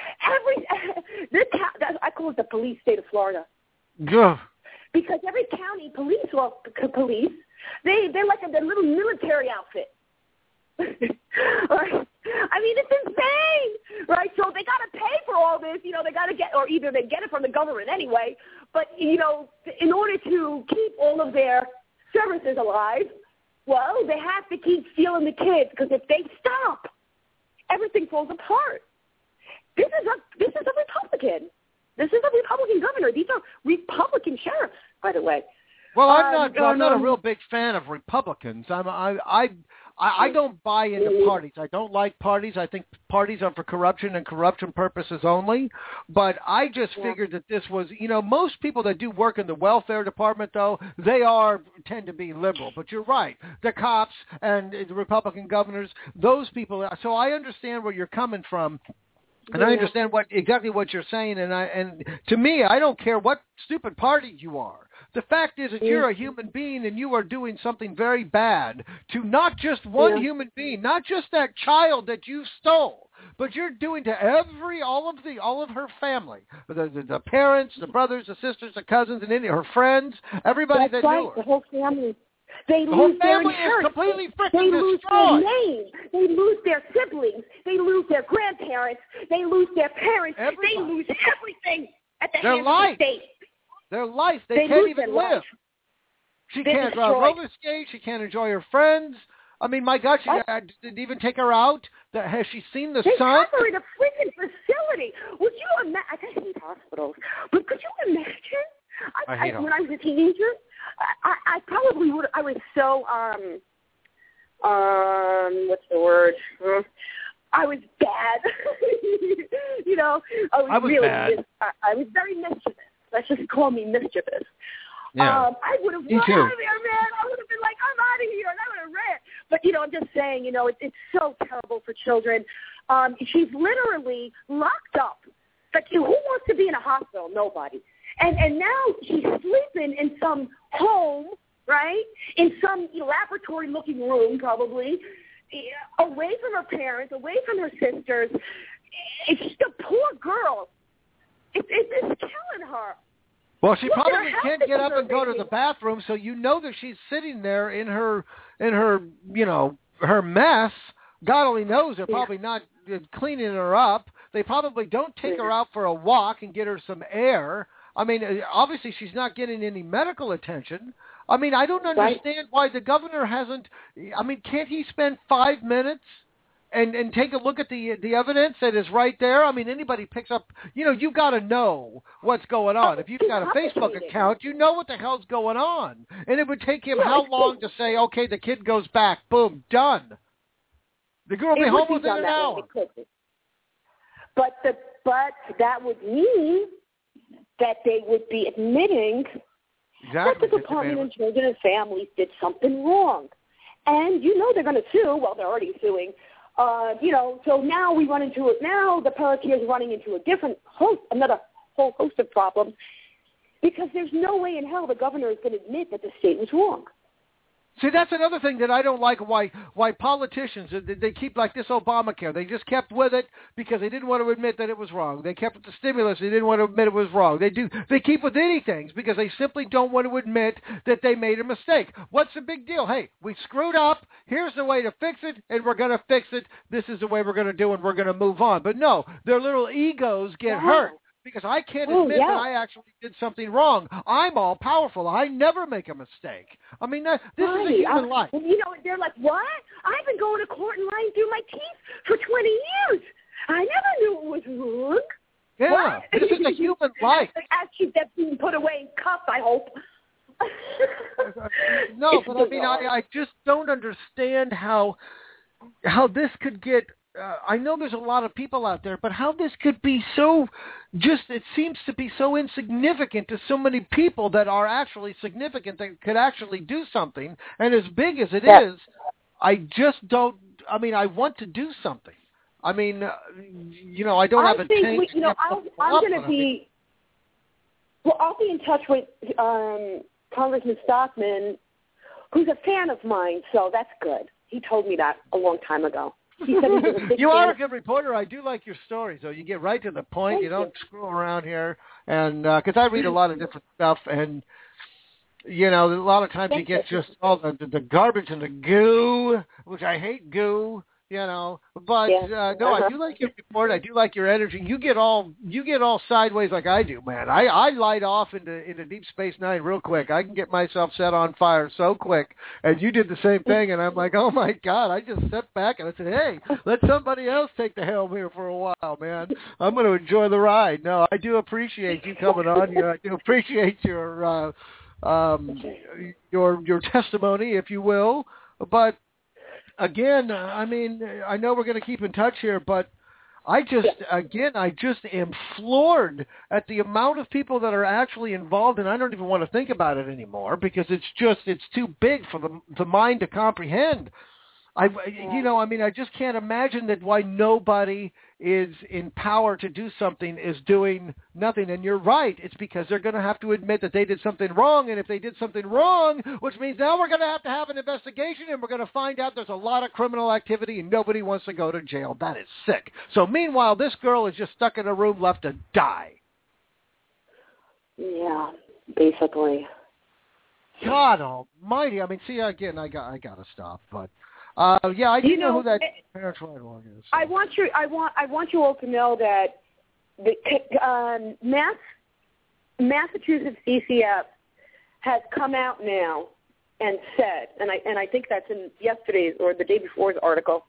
I call it the police state of Florida. Yeah. Because every county police, they're like a little military outfit. I mean, it's insane, right? So they got to pay for all this. They got to get, or either they get it from the government anyway. But, in order to keep all of their services alive, well, they have to keep stealing the kids because if they stop, everything falls apart. This is a Republican. This is a Republican governor. These are Republican sheriffs, by the way. Well, I'm not a real big fan of Republicans. I don't buy into parties. I don't like parties. I think parties are for corruption and corruption purposes only. But I just figured that this was, most people that do work in the welfare department, though, they tend to be liberal. But you're right. The cops and the Republican governors, those people. So I understand where you're coming from. And I understand exactly what you're saying. And to me, I don't care what stupid party you are. The fact is that you're a human being and you are doing something very bad to not just one human being, not just that child that you stole, but you're doing to all of her family, the parents, the brothers, the sisters, the cousins, and her friends, everybody that knew her. The whole family. They the whole lose family their is completely freaking They lose destroyed. their name. They lose their siblings. They lose their grandparents. They lose their parents. Everybody. They lose everything at the Their hands life. of the state. Their life. They can't lose even their live. life. She They're can't destroyed. roller skate. She can't enjoy her friends. I mean, my God, she didn't even take her out. Has she seen the They sun? have her in a freaking facility. Would you imagine? I hate hospitals, but could you imagine? I hate when I was a teenager, I probably would. I was so what's the word? I was bad. I was really bad. I was very mischievous. Let's just call me mischievous. Yeah. I would have run out of there, man. I would have been like, I'm out of here, and I would have ran. But, I'm just saying, it's so terrible for children. She's literally locked up. Like, who wants to be in a hospital? Nobody. And now she's sleeping in some home, right, in some laboratory-looking room probably, away from her parents, away from her sisters. It's just a poor girl. It's killing her. Well, she probably can't get up and go to the bathroom, so that she's sitting there in her her mess. God only knows they're probably not cleaning her up. They probably don't take her out for a walk and get her some air. I mean, obviously she's not getting any medical attention. I mean, I don't understand why the governor hasn't. I mean, can't he spend 5 minutes and take a look at the evidence that is right there? I mean, anybody picks up, you've got to know what's going on. If you've got a Facebook account, you know what the hell's going on. And it would take him how long to say, okay, the kid goes back, boom, done. The girl will be home within an hour. But that would mean that they would be admitting that the Department of Children and Families did something wrong. And they're going to sue. Well, they're already suing. So now we run into it. Now the Pelletier is running into another whole host of problems because there's no way in hell the governor is going to admit that the state was wrong. See, that's another thing that I don't like. Why politicians they keep like this Obamacare? They just kept with it because they didn't want to admit that it was wrong. They kept with the stimulus. They didn't want to admit it was wrong. They keep with anything because they simply don't want to admit that they made a mistake. What's the big deal? Hey, we screwed up. Here's the way to fix it, and we're going to fix it. This is the way we're going to do it, and we're going to move on. But no, their little egos get hurt. because I can't admit that I actually did something wrong. I'm all powerful. I never make a mistake. I mean, this is a human life. You know, they're like, what? I've been going to court and lying through my teeth for 20 years. I never knew it was wrong. Yeah, what? This is a human life. Actually, that's being put away in cuffs, I hope. No, but I mean, I just don't understand how this could get. I know there's a lot of people out there, but how this could be so it seems to be so insignificant to so many people that are actually significant, that could actually do something. And as big as it is, I just don't, I mean, I want to do something. I mean, you know, I don't have a tank. I'm going to be, I'll be in touch with Congressman Stockman, who's a fan of mine, so that's good. He told me that a long time ago. He said he was a big you fan are a good reporter. I do like your stories, though. You get right to the point. Thank you don't screw around here. And because I read a lot of different stuff, and, you know, a lot of times you get just all the garbage and the goo, which I hate goo. You know, but no, I do like your report. I do like your energy. You get all sideways like I do, man. I light off into Deep Space Nine real quick. I can get myself set on fire so quick. And you did the same thing, and I'm like, oh my God! I just stepped back and I said, hey, let somebody else take the helm here for a while, man. I'm going to enjoy the ride. No, I do appreciate you coming on here. I do appreciate your testimony, if you will, but. Again, I mean, I know we're going to keep in touch here, but I just am floored at the amount of people that are actually involved, and I don't even want to think about it anymore because it's too big for the mind to comprehend. I just can't imagine that why nobody is in power to do something is doing nothing. And you're right. It's because they're going to have to admit that they did something wrong. And if they did something wrong, which means now we're going to have an investigation and we're going to find out there's a lot of criminal activity and nobody wants to go to jail. That is sick. So meanwhile, this girl is just stuck in a room left to die. Yeah, basically. God almighty. I mean, see, again, I got to stop, but... I do know who that Parents Right Along is. So. I want you all to know that the Massachusetts DCF has come out now and said, and I think that's in yesterday's or the day before's article,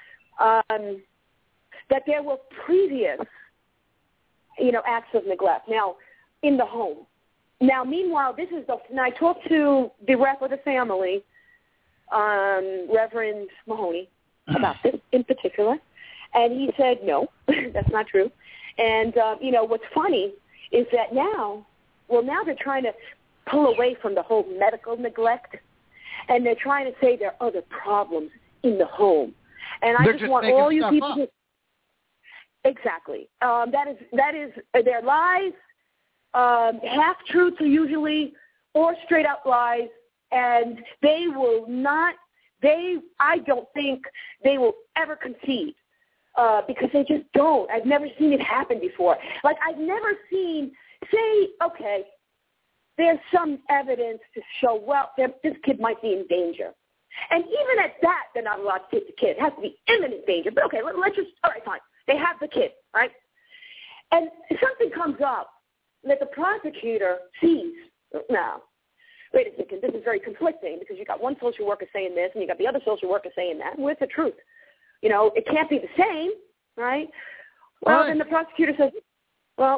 that there were previous, acts of neglect. Now, in the home. Now, meanwhile, I talked to the rep of the family. Reverend Mahoney about this in particular, and he said, no, that's not true. And, what's funny is that now they're trying to pull away from the whole medical neglect, and they're trying to say there are other problems in the home. And I just want all you people to... Exactly. That is their lies, half-truths are usually, or straight-up lies, and they will not, I don't think they will ever concede because they just don't. I've never seen it happen before. Like, I've never seen, okay, there's some evidence to show, this kid might be in danger. And even at that, they're not allowed to take the kid. It has to be imminent danger. But, okay, let's just, all right, fine. They have the kid, right? And something comes up that the prosecutor sees now. Wait a second, this is very conflicting because you got one social worker saying this and you got the other social worker saying that. Where's the truth? It can't be the same, right? Well, right. Then the prosecutor says, oh,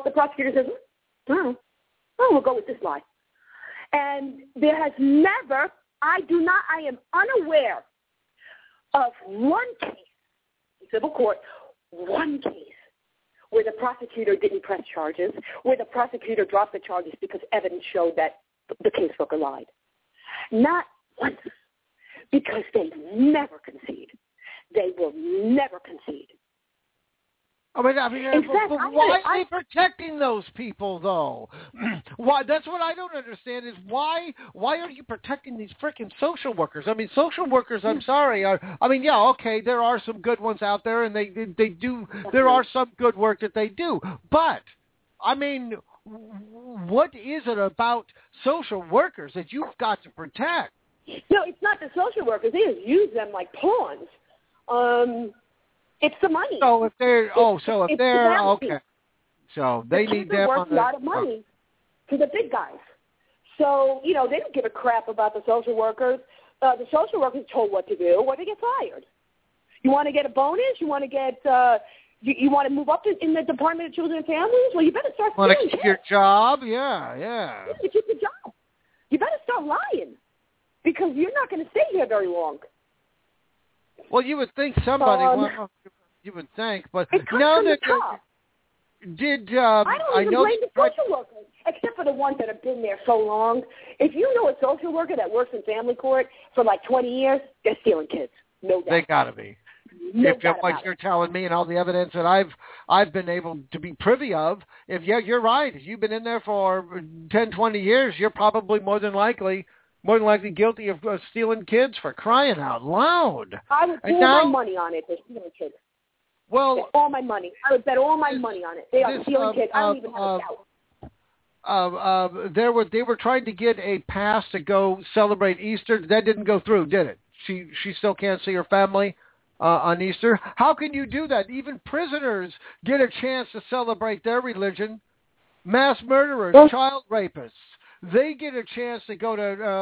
we'll go with this lie. And there has never, I am unaware of one case in civil court, one case where the prosecutor didn't press charges, where the prosecutor dropped the charges because evidence showed that the caseworker lied. Not once, because they never concede. They will never concede. But why are they protecting those people, though? Why? That's what I don't understand is why are you protecting these freaking social workers? I mean, social workers, I'm sorry. Okay, there are some good ones out there, and they do. There are some good work that they do. But, I mean, what is it about social workers that you've got to protect? No, it's not the social workers. They just use them like pawns. It's the money. So if they're okay. So they need them worth a lot of money to the big guys. So, they don't give a crap about the social workers. The social workers told what to do, or they get fired. You want to get a bonus? You want to get you want to move up in the Department of Children and Families? Well, you better start stealing. Want to keep your job? Yeah. You keep your job. You better start lying because you're not going to stay here very long. Well, you would think somebody. You would think, but now that did I don't even blame the social workers, except for the ones that have been there so long. If you know a social worker that works in family court for like 20 years, they're stealing kids. No doubt. They got to be. If what you're telling me and all the evidence that I've been able to be privy of, you're right. If you've been in there for 10, 20 years, you're probably more than likely guilty of stealing kids, for crying out loud. I would put my money on it. They're stealing kids. Well, all my money. I would bet all my money on it. They are stealing kids. I don't even have a doubt. They were trying to get a pass to go celebrate Easter. That didn't go through, did it? She still can't see her family on Easter. How can you do that? Even prisoners get a chance to celebrate their religion. Mass murderers, child rapists, they get a chance to go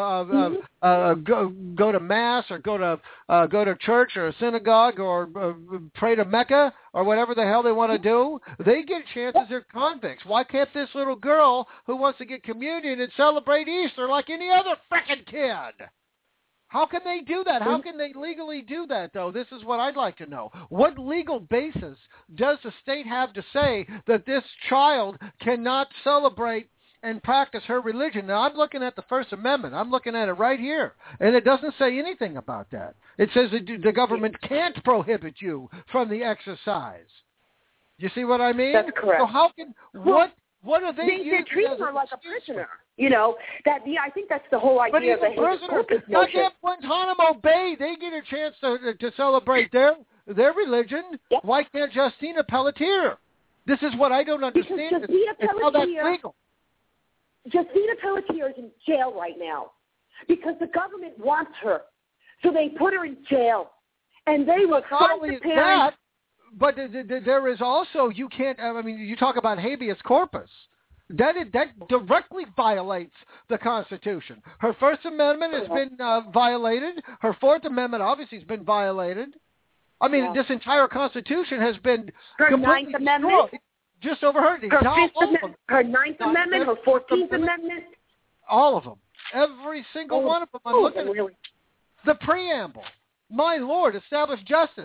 to mass or go to church or a synagogue or pray to Mecca or whatever the hell they want to do. They get chances. They're convicts. Why can't this little girl who wants to get communion and celebrate Easter like any other frickin' kid? How can they do that? How can they legally do that, though? This is what I'd like to know. What legal basis does the state have to say that this child cannot celebrate and practice her religion? Now, I'm looking at the First Amendment. I'm looking at it right here, and it doesn't say anything about that. It says that the government can't prohibit you from the exercise. You see what I mean? That's correct. So how can what are they using? They're treating her like a prisoner. I think that's the whole idea of the habeas corpus notion. Goddamn Guantanamo Bay, they get a chance to celebrate their religion. Yep. Why can't Justina Pelletier? This is what I don't understand. It's how that's legal. Justina Pelletier is in jail right now because the government wants her. So they put her in jail. And they will fight the parents. But there is also, you can't, you talk about habeas corpus. That directly violates the Constitution. Her First Amendment has been violated. Her Fourth Amendment obviously has been violated. This entire Constitution has been her Ninth Amendment. Just overheard. Her Ninth Amendment, her 14th Amendment. All of them. Every single one of them. I'm looking at the preamble. My Lord, establish justice.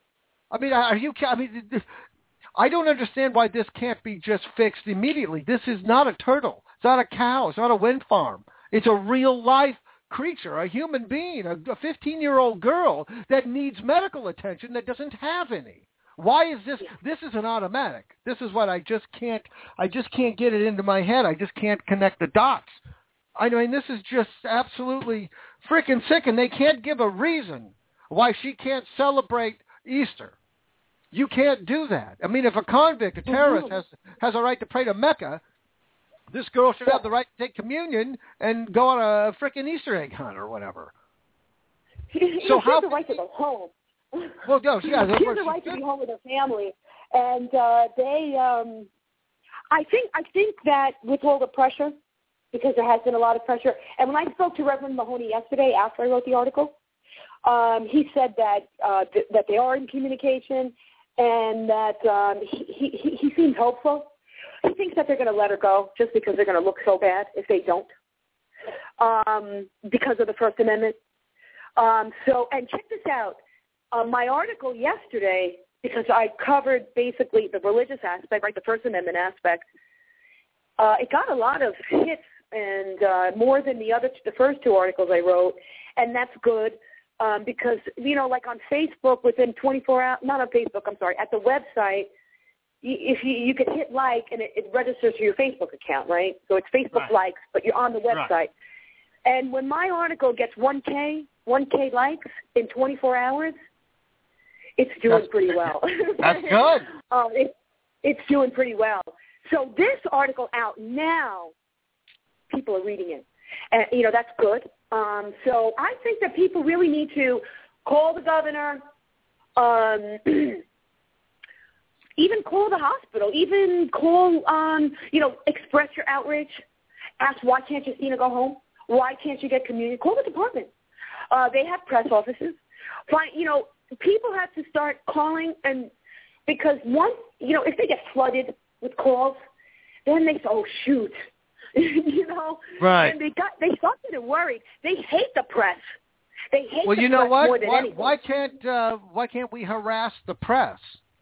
I don't understand why this can't be just fixed immediately. This is not a turtle. It's not a cow. It's not a wind farm. It's a real-life creature, a human being, a 15-year-old girl that needs medical attention that doesn't have any. Why is this? This is an automatic. This is what I just can't get it into my head. I just can't connect the dots. This is just absolutely freaking sick, and they can't give a reason why she can't celebrate Easter. You can't do that. If a convict, a terrorist, has a right to pray to Mecca, this girl should have the right to take communion and go on a frickin' Easter egg hunt or whatever. So how the right to go home? Well, no, she has the right to be home with her family, and I think that with all the pressure, because there has been a lot of pressure, and when I spoke to Reverend Mahoney yesterday after I wrote the article, he said that they are in communication. And that he seems hopeful. He thinks that they're going to let her go just because they're going to look so bad if they don't, because of the First Amendment. And check this out. My article yesterday, because I covered basically the religious aspect, right, the First Amendment aspect, it got a lot of hits and more than the first two articles I wrote, and that's good. Because, like on Facebook within 24 hours, not on Facebook, I'm sorry, at the website, if you could hit like and it registers to your Facebook account, right? So it's Facebook likes, but you're on the website. Right. And when my article gets 1K likes in 24 hours, it's doing pretty well. That's good. It's doing pretty well. So this article out now, people are reading it. And, that's good. So I think that people really need to call the governor, Even call the hospital. Even call, express your outrage. Ask, why can't Justina go home? Why can't you get communion? Call the department. They have press offices. People have to start calling, and because once, if they get flooded with calls, then they say, oh, shoot. Right. And they start getting worried. They hate the press. They hate well, the you know press what? more than anything. Why can't we harass the press?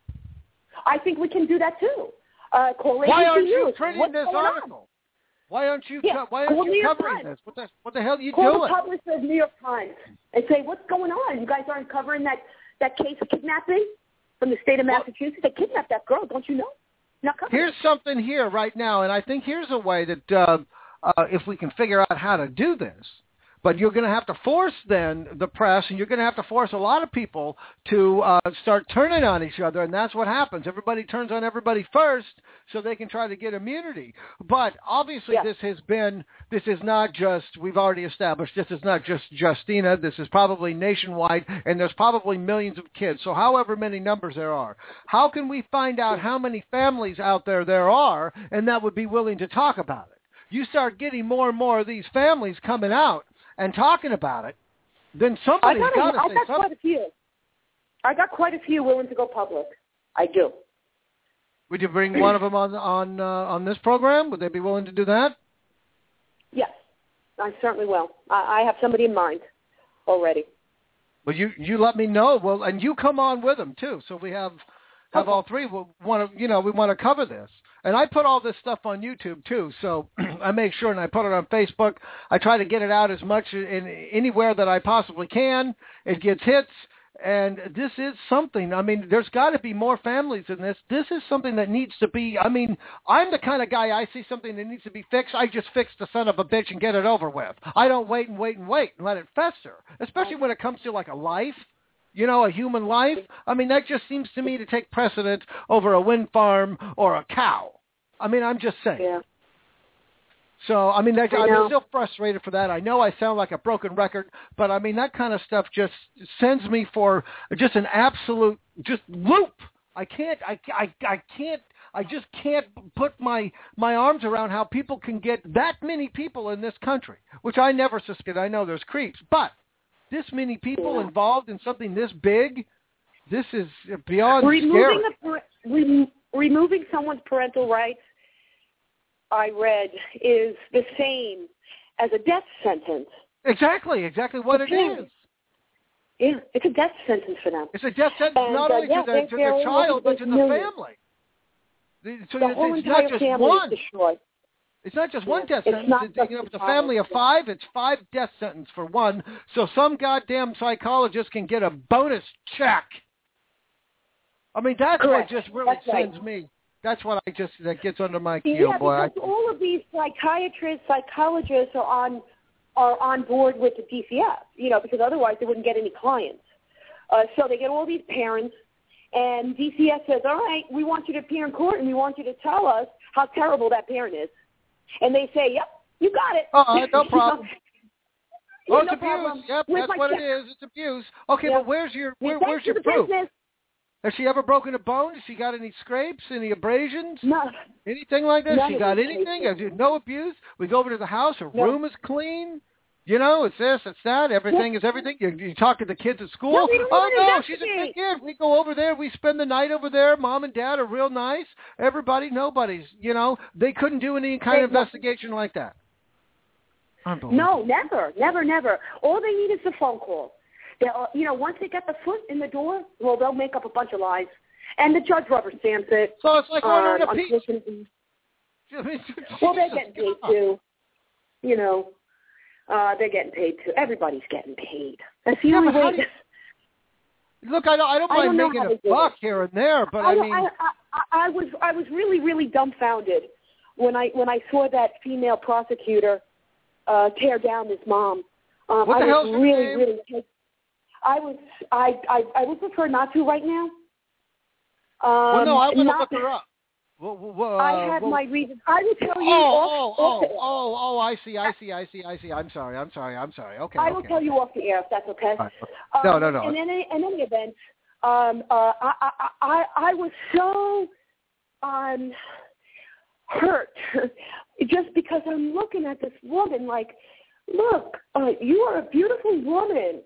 I think we can do that too. Call Why aren't you News. printing What's this going article? on? Why aren't you? Yeah, Why call aren't New you York covering Times. this? What the hell are you Call doing? the publisher of New York Times and say, what's going on? You guys aren't covering that case of kidnapping from the state of Massachusetts. They kidnapped that girl. Don't you know? Not covering. Here's something here right now, and I think here's a way that if we can figure out how to do this. But you're going to have to force then the press, and you're going to have to force a lot of people to start turning on each other, and that's what happens. Everybody turns on everybody first so they can try to get immunity. But obviously this is not just, we've already established, this is not just Justina. This is probably nationwide, and there's probably millions of kids. So however many numbers there are, how can we find out how many families out there are, and that would be willing to talk about it? You start getting more and more of these families coming out and talking about it, then somebody's got to say something. Quite a few. I got quite a few willing to go public. I do. Would you bring one of them on this program? Would they be willing to do that? Yes, I certainly will. I have somebody in mind already. Well, you let me know. Well, and you come on with them too. So we have all three. We want to cover this. And I put all this stuff on YouTube, too, so I make sure, and I put it on Facebook. I try to get it out as much anywhere that I possibly can. It gets hits, and this is something. I mean, there's got to be more families in this. This is something that needs to be, I mean, I'm the kind of guy, I see something that needs to be fixed, I just fix the son of a bitch and get it over with. I don't wait and let it fester, especially when it comes to, like, a life. A human life? I mean, that just seems to me to take precedence over a wind farm or a cow. I mean, I'm just saying. Yeah. So, I mean, I'm still frustrated for that. I know I sound like a broken record, but, I mean, that kind of stuff just sends me for just an absolute loop. I just can't put my arms around how people can get that many people in this country, which I never suspected. I know there's creeps, but this many people involved in something this big, this is beyond scary. Removing someone's parental rights, I read, is the same as a death sentence. Exactly what it is. Yeah, it's a death sentence for them. It's a death sentence not only to the child, but to the family. So the whole it's entire not just family one. is destroyed. It's not just one death It's sentence. not With a family of 5, it's 5 death sentences for one. So some goddamn psychologist can get a bonus check. I mean, that's Correct. what just really sends me. That's what that gets under my keel, Yeah, boy. because all of these psychiatrists, psychologists are on board with the DCF, because otherwise they wouldn't get any clients. So they get all these parents, and DCF says, all right, we want you to appear in court, and we want you to tell us how terrible that parent is. And they say, yep, you got it. Oh, no problem. Oh, it's no abuse. problem. Yep, Where's that's what check? it is. It's abuse. Okay, Yep. but where's your Thanks for the proof? business. Has she ever broken a bone? Has she got any scrapes, any abrasions? No. Anything like that? None She of got these anything? cases. No abuse? We go over to the house. Her No. room is clean. It's this, it's that. Everything is everything. You talk to the kids at school. No, we don't Oh, even no, she's a good kid. We go over there. We spend the night over there. Mom and Dad are real nice. Everybody, nobody's, they couldn't do any kind of investigation like that. No, never. All they need is a phone call. Once they get the foot in the door, well, they'll make up a bunch of lies. And the judge rubber stamps it. So it's like ordering a pizza. Well, they're getting paid too. They're getting paid too. Everybody's getting paid. That's the only way. Look, I don't mind making a buck here and there, but I mean, I was really, really dumbfounded when I saw that female prosecutor tear down this mom. What the hell's her name? Really. I would prefer not to right now. Well, no, I'm going to look her up. I have my reasons. I will tell you. I see. I'm sorry. Okay. I will tell you off the air if that's okay. Right. No. In any event, I was so hurt just because I'm looking at this woman like, look, you are a beautiful woman.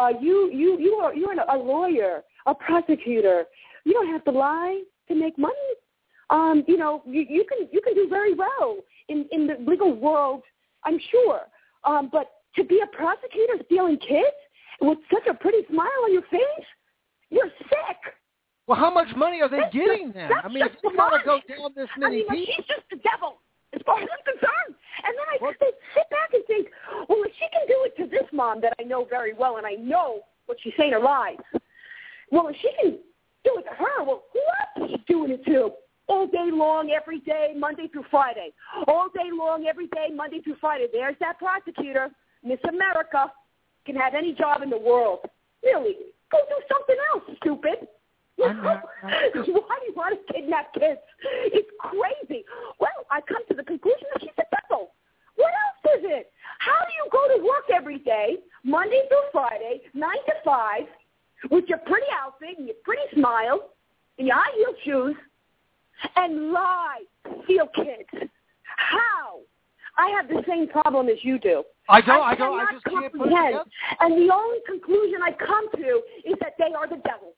You're a lawyer, a prosecutor. You don't have to lie to make money. You know, you can do very well in the legal world, I'm sure. But to be a prosecutor stealing kids with such a pretty smile on your face, you're sick. Well, how much money are they getting then? I mean, if you want to go down this many people. She's just the devil, as far as I'm concerned. And then I sit back and think, well, if she can do it to this mom that I know very well, and I know what she's saying are lies, well, if she can do it to her, well, who else is she doing it to? All day long, every day, Monday through Friday. All day long, every day, Monday through Friday. There's that prosecutor, Miss America, can have any job in the world. Really, go do something else, stupid. Why do you want to kidnap kids? It's crazy. Well, I come to the conclusion that she's a devil. What else is it? How do you go to work every day, Monday through Friday, 9 to 5, with your pretty outfit and your pretty smile and your high-heel shoes, and lie, steal kids? How? I have the same problem as you do. I just can't put it together. And the only conclusion I come to is that they are the devil.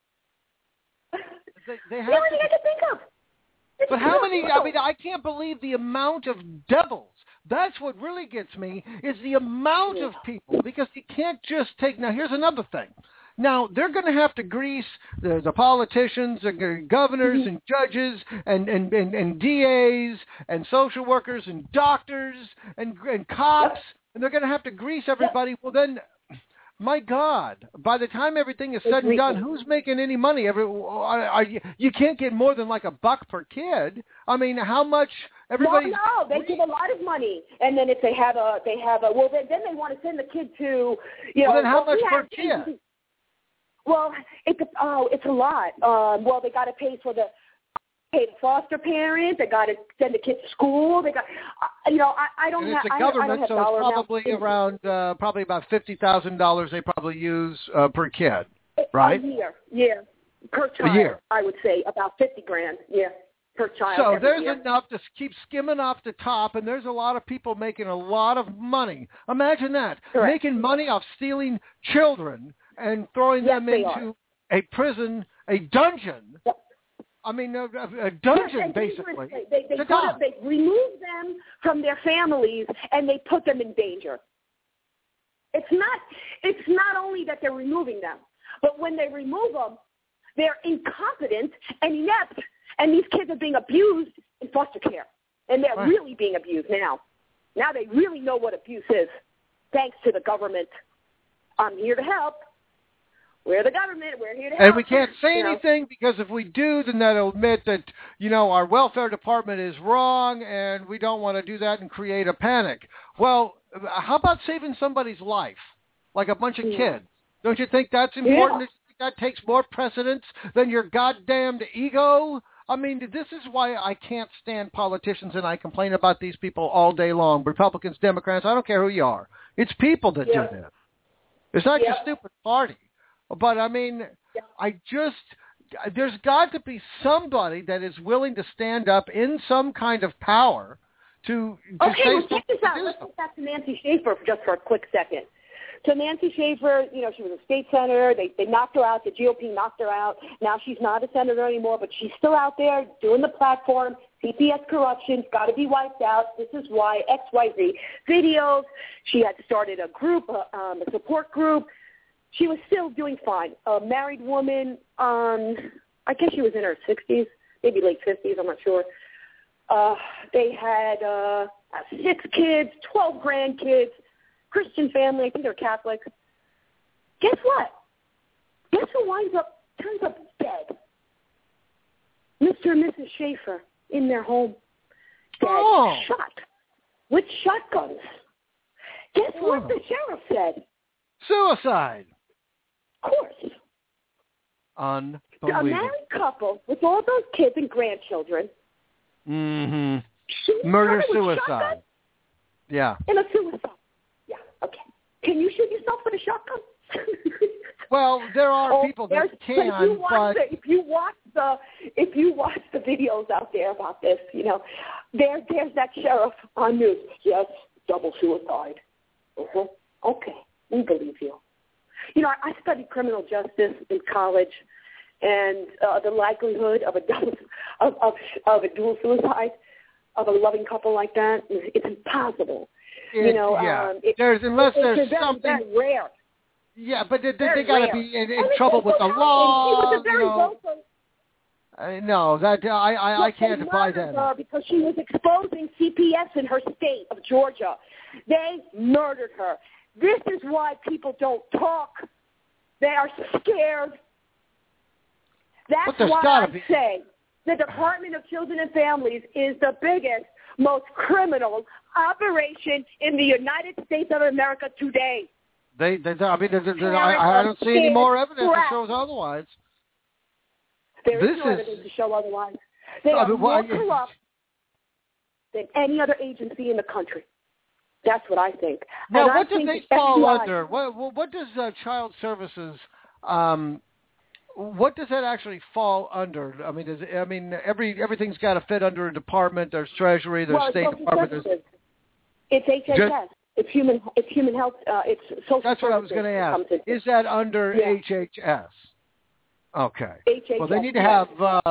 They have the only thing I can think of. But how many? I mean, I can't believe the amount of devils. That's what really gets me, is the amount of people, because you can't just take. Now, here's another thing. Now, they're going to have to grease the politicians and governors and judges and DAs and social workers and doctors and cops, and they're going to have to grease everybody. Well, then, my God, by the time everything is said and done, who's making any money? You can't get more than like $1 per kid. I mean, how much everybody? Well, no, they give a lot of money, and then if they have a, well, then they want to send the kid to, Well, then how much per kid? Well, it's a lot. Well, they got to pay the foster parent. They got to send the kid to school. They got, I don't have. It's a government, so it's probably around probably about $50,000 they probably use per kid, right? A year, yeah, per child. A year, I would say about $50,000, yeah, per child. So there's enough to keep skimming off the top, and there's a lot of people making a lot of money. Imagine that, making money off stealing children and throwing them into a prison, a dungeon. Yep. I mean, a dungeon, basically. They remove them from their families, and they put them in danger. It's not only that they're removing them, but when they remove them, they're incompetent and inept, and these kids are being abused in foster care. And they're really being abused now. Now they really know what abuse is, thanks to the government. I'm here to help. We're the government. We're here to help. And we can't say anything because if we do, then that'll admit that, our welfare department is wrong and we don't want to do that and create a panic. Well, how about saving somebody's life, like a bunch of kids? Don't you think that's important? Yeah. Do you think that takes more precedence than your goddamned ego? I mean, this is why I can't stand politicians, and I complain about these people all day long. Republicans, Democrats, I don't care who you are. It's people that do this. It's not your stupid party. But, I mean, there's got to be somebody that is willing to stand up in some kind of power to say well, check this out. Let's get back to Nancy Schaefer just for a quick second. So Nancy Schaefer, she was a state senator. They knocked her out. The GOP knocked her out. Now she's not a senator anymore, but she's still out there doing the platform. CPS corruption's got to be wiped out. This is why XYZ videos. She had started a group, a support group. She was still doing fine. A married woman, I guess she was in her 60s, maybe late 50s, I'm not sure. They had 6 kids, 12 grandkids, Christian family. I think they're Catholic. Guess what? Guess who turns up dead? Mr. and Mrs. Schaefer in their home. Dead, shot with shotguns. Guess what the sheriff said? Suicide. Of course. Unbelievable. A married couple with all those kids and grandchildren. Mm-hmm. Murder-suicide. Yeah. And a suicide. Yeah, okay. Can you shoot yourself with a shotgun? Well, there are people that can, but if you watch the videos out there about this, there's that sheriff on news. Yes, double suicide. Okay, we believe you. I studied criminal justice in college, and the likelihood of a dual suicide of a loving couple like that, it's impossible. Unless there's something very rare. Yeah, but they got to be in trouble with the law. No, that I can't buy that. Because she was exposing CPS in her state of Georgia. They murdered her. This is why people don't talk. They are scared. That's why I say the Department of Children and Families is the biggest, most criminal operation in the United States of America today. I don't see any more evidence that shows otherwise. There is no evidence to show otherwise. They are more corrupt than any other agency in the country. That's what I think. Now, what do they fall under? What does child services? What does that actually fall under? I mean, everything's got to fit under a department. There's Treasury. There's State Department. It's HHS. It's human health. It's social. That's what I was going to ask. Is that under HHS? Okay. HHS. Well, they need to have.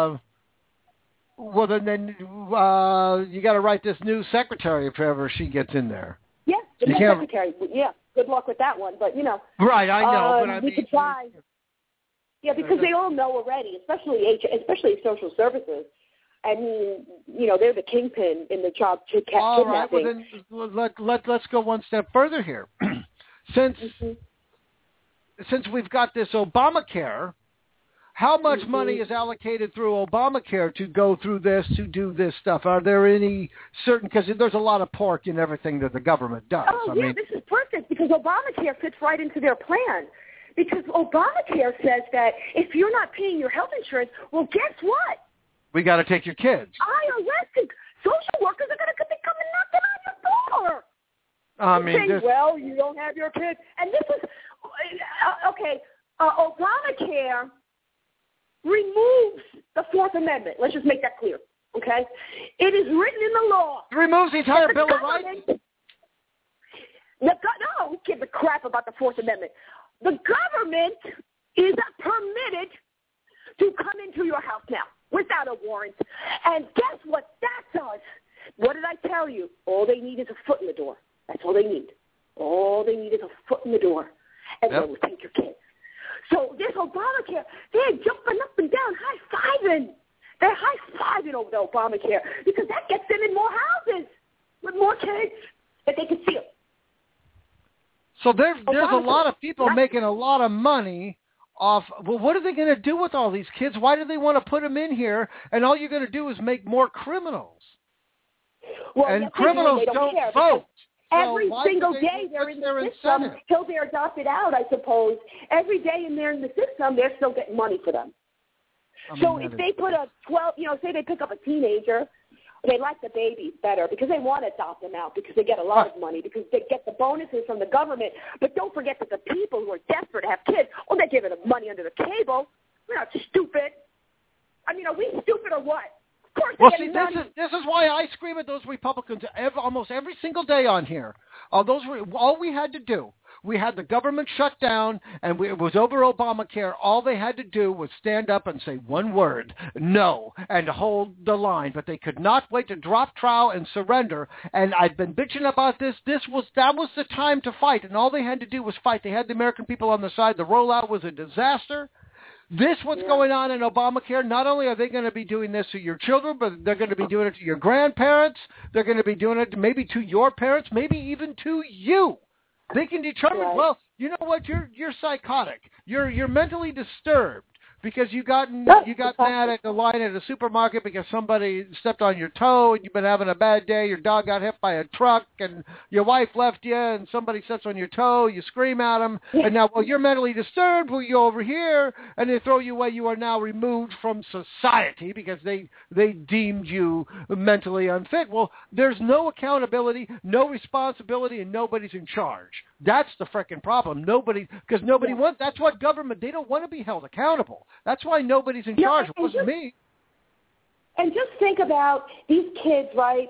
Then you got to write this new secretary if ever she gets in there. Yeah, the new secretary. Yeah, good luck with that one. But Right, I know. But we could try. Yeah, because they all know already, especially social services. I mean, they're the kingpin in the child kidnapping. All right, well then let's go one step further here. Since we've got this Obamacare, how much money is allocated through Obamacare to go through this, to do this stuff? Are there any certain, because there's a lot of pork in everything that the government does. This is perfect because Obamacare fits right into their plan. Because Obamacare says that if you're not paying your health insurance, well, guess what? We got to take your kids. IRS, social workers are going to be coming knocking on your door. Saying, well, you don't have your kids. And this is, Obamacare removes the Fourth Amendment. Let's just make that clear, okay? It is written in the law. It removes the entire Bill of Rights? No, who gives a crap about the Fourth Amendment? The government is permitted to come into your house now without a warrant. And guess what that does? What did I tell you? All they need is a foot in the door. That's all they need. All they need is a foot in the door. And they will take your kids. So this Obamacare, they're jumping up and down, high-fiving. They're high-fiving over the Obamacare because that gets them in more houses with more kids that they can see them. So there's a lot of people making a lot of money off. Well, what are they going to do with all these kids? Why do they want to put them in here? And all you're going to do is make more criminals. Well, and criminals don't vote. Every single day they're in the system until they're adopted out, I suppose. Every day they're in the system, they're still getting money for them. So if they put a 12, say they pick up a teenager, they like the babies better because they want to adopt them out because they get a lot of money because they get the bonuses from the government. But don't forget that the people who are desperate to have kids, they're giving them money under the table. We're not stupid. I mean, are we stupid or what? Of course well, see, this is why I scream at those Republicans almost every single day on here. All we had to do, we had the government shut down, and it was over Obamacare. All they had to do was stand up and say one word, no, and hold the line. But they could not wait to drop trowel and surrender. And I've been bitching about this. That was the time to fight, and all they had to do was fight. They had the American people on their side. The rollout was a disaster. What's going on in Obamacare, not only are they going to be doing this to your children, but they're going to be doing it to your grandparents. They're going to be doing it maybe to your parents, maybe even to you. They can determine, well, you know what, you're psychotic. You're mentally disturbed because you got mad at the line at a supermarket because somebody stepped on your toe and you've been having a bad day. Your dog got hit by a truck and your wife left you and somebody steps on your toe. You scream at them. And now, well, you're mentally disturbed. Well, you over here and they throw you away. You are now removed from society because they deemed you mentally unfit. Well, there's no accountability, no responsibility, and nobody's in charge. That's the frickin' problem. Because nobody wants, that's what government, they don't want to be held accountable. That's why nobody's in charge. It wasn't me. And just think about these kids, right,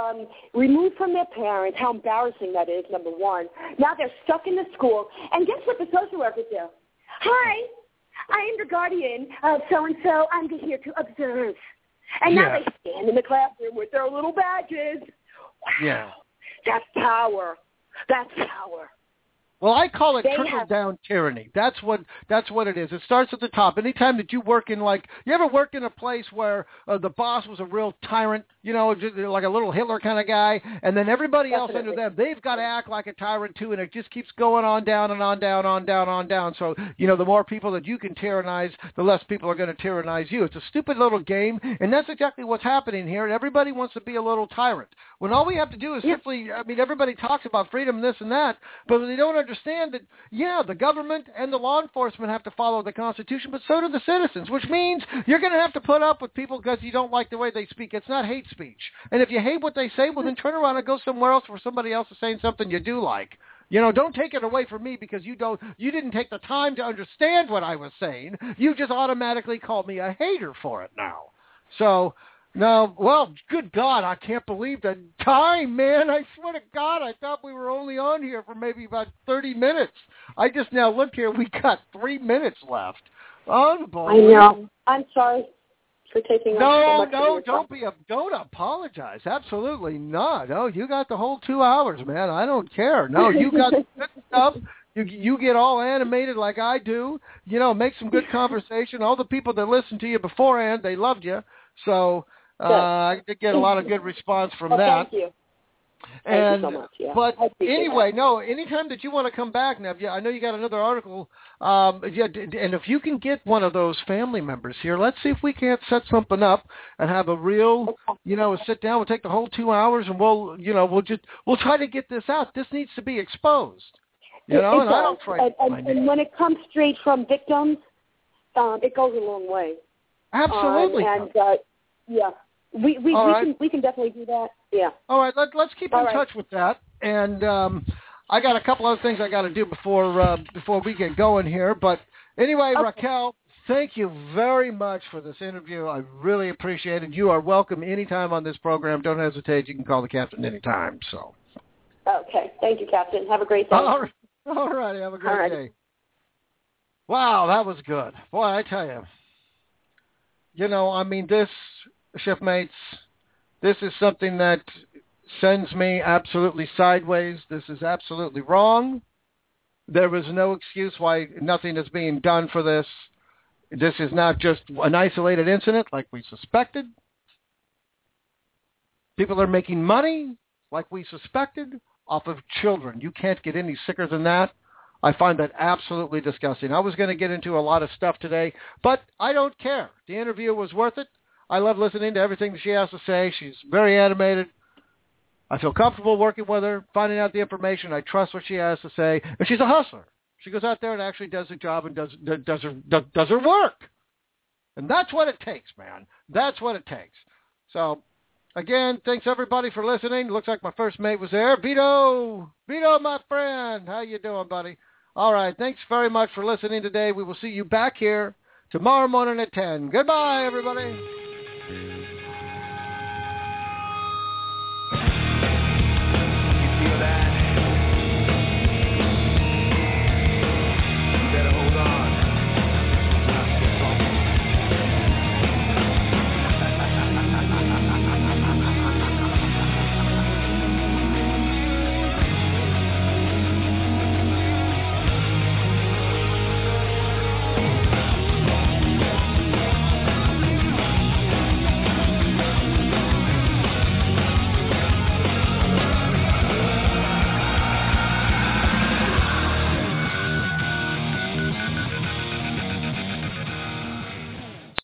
removed from their parents, how embarrassing that is, number one. Now they're stuck in the school. And guess what the social workers do? Hi, I am the guardian of so-and-so. I'm here to observe. And now they stand in the classroom with their little badges. Wow. Yeah. That's power. That's power. Well, I call it trickle-down tyranny. That's what it is. It starts at the top. Anytime that you work in, like, you ever worked in a place where the boss was a real tyrant, just like a little Hitler kind of guy, and then everybody else under them, they've got to act like a tyrant too, and it just keeps going on down and on down, on down, on down. So, the more people that you can tyrannize, the less people are going to tyrannize you. It's a stupid little game, and that's exactly what's happening here, and everybody wants to be a little tyrant. When all we have to do is simply, everybody talks about freedom, this and that, but they don't understand that, the government and the law enforcement have to follow the Constitution, but so do the citizens, which means you're going to have to put up with people because you don't like the way they speak. It's not hate speech. And if you hate what they say, well, then turn around and go somewhere else where somebody else is saying something you do like. Don't take it away from me because you didn't take the time to understand what I was saying. You just automatically called me a hater for it now. So... No, well, good God, I can't believe the time, man. I swear to God, I thought we were only on here for maybe about 30 minutes. I just now looked here. We got 3 minutes left. Unbelievable. I know. I'm sorry for taking No, don't apologize. Absolutely not. No, you got the whole 2 hours, man. I don't care. No, you got the good stuff. You get all animated like I do. Make some good conversation. All the people that listened to you beforehand, they loved you. So... I did get a lot of good response from that. Thank you. Thank you so much. Yeah. But anyway, anytime that you want to come back, Nev, I know you got another article. And if you can get one of those family members here, let's see if we can't set something up and have a real, sit down. We'll take the whole 2 hours and we'll try to get this out. This needs to be exposed. And I don't try. And when it comes straight from victims, it goes a long way. Absolutely. Yeah. We can definitely do that. Yeah. All right. Let's keep in touch with that. And I got a couple other things I got to do before we get going here. But anyway, okay. Raquel, thank you very much for this interview. I really appreciate it. You are welcome anytime on this program. Don't hesitate. You can call the captain anytime. So. Okay. Thank you, Captain. Have a great day. All right. Have a great day. Wow, that was good. Boy, I tell you. This, shipmates, this is something that sends me absolutely sideways. This is absolutely wrong. There is no excuse why nothing is being done for this. This is not just an isolated incident like we suspected. People are making money like we suspected off of children. You can't get any sicker than that. I find that absolutely disgusting. I was going to get into a lot of stuff today, but I don't care. The interview was worth it. I love listening to everything that she has to say. She's very animated. I feel comfortable working with her, finding out the information. I trust what she has to say. And she's a hustler. She goes out there and actually does her job and does her work. And that's what it takes, man. That's what it takes. So, again, thanks everybody for listening. Looks like my first mate was there. Vito, my friend. How you doing, buddy? All right. Thanks very much for listening today. We will see you back here tomorrow morning at 10. Goodbye, everybody.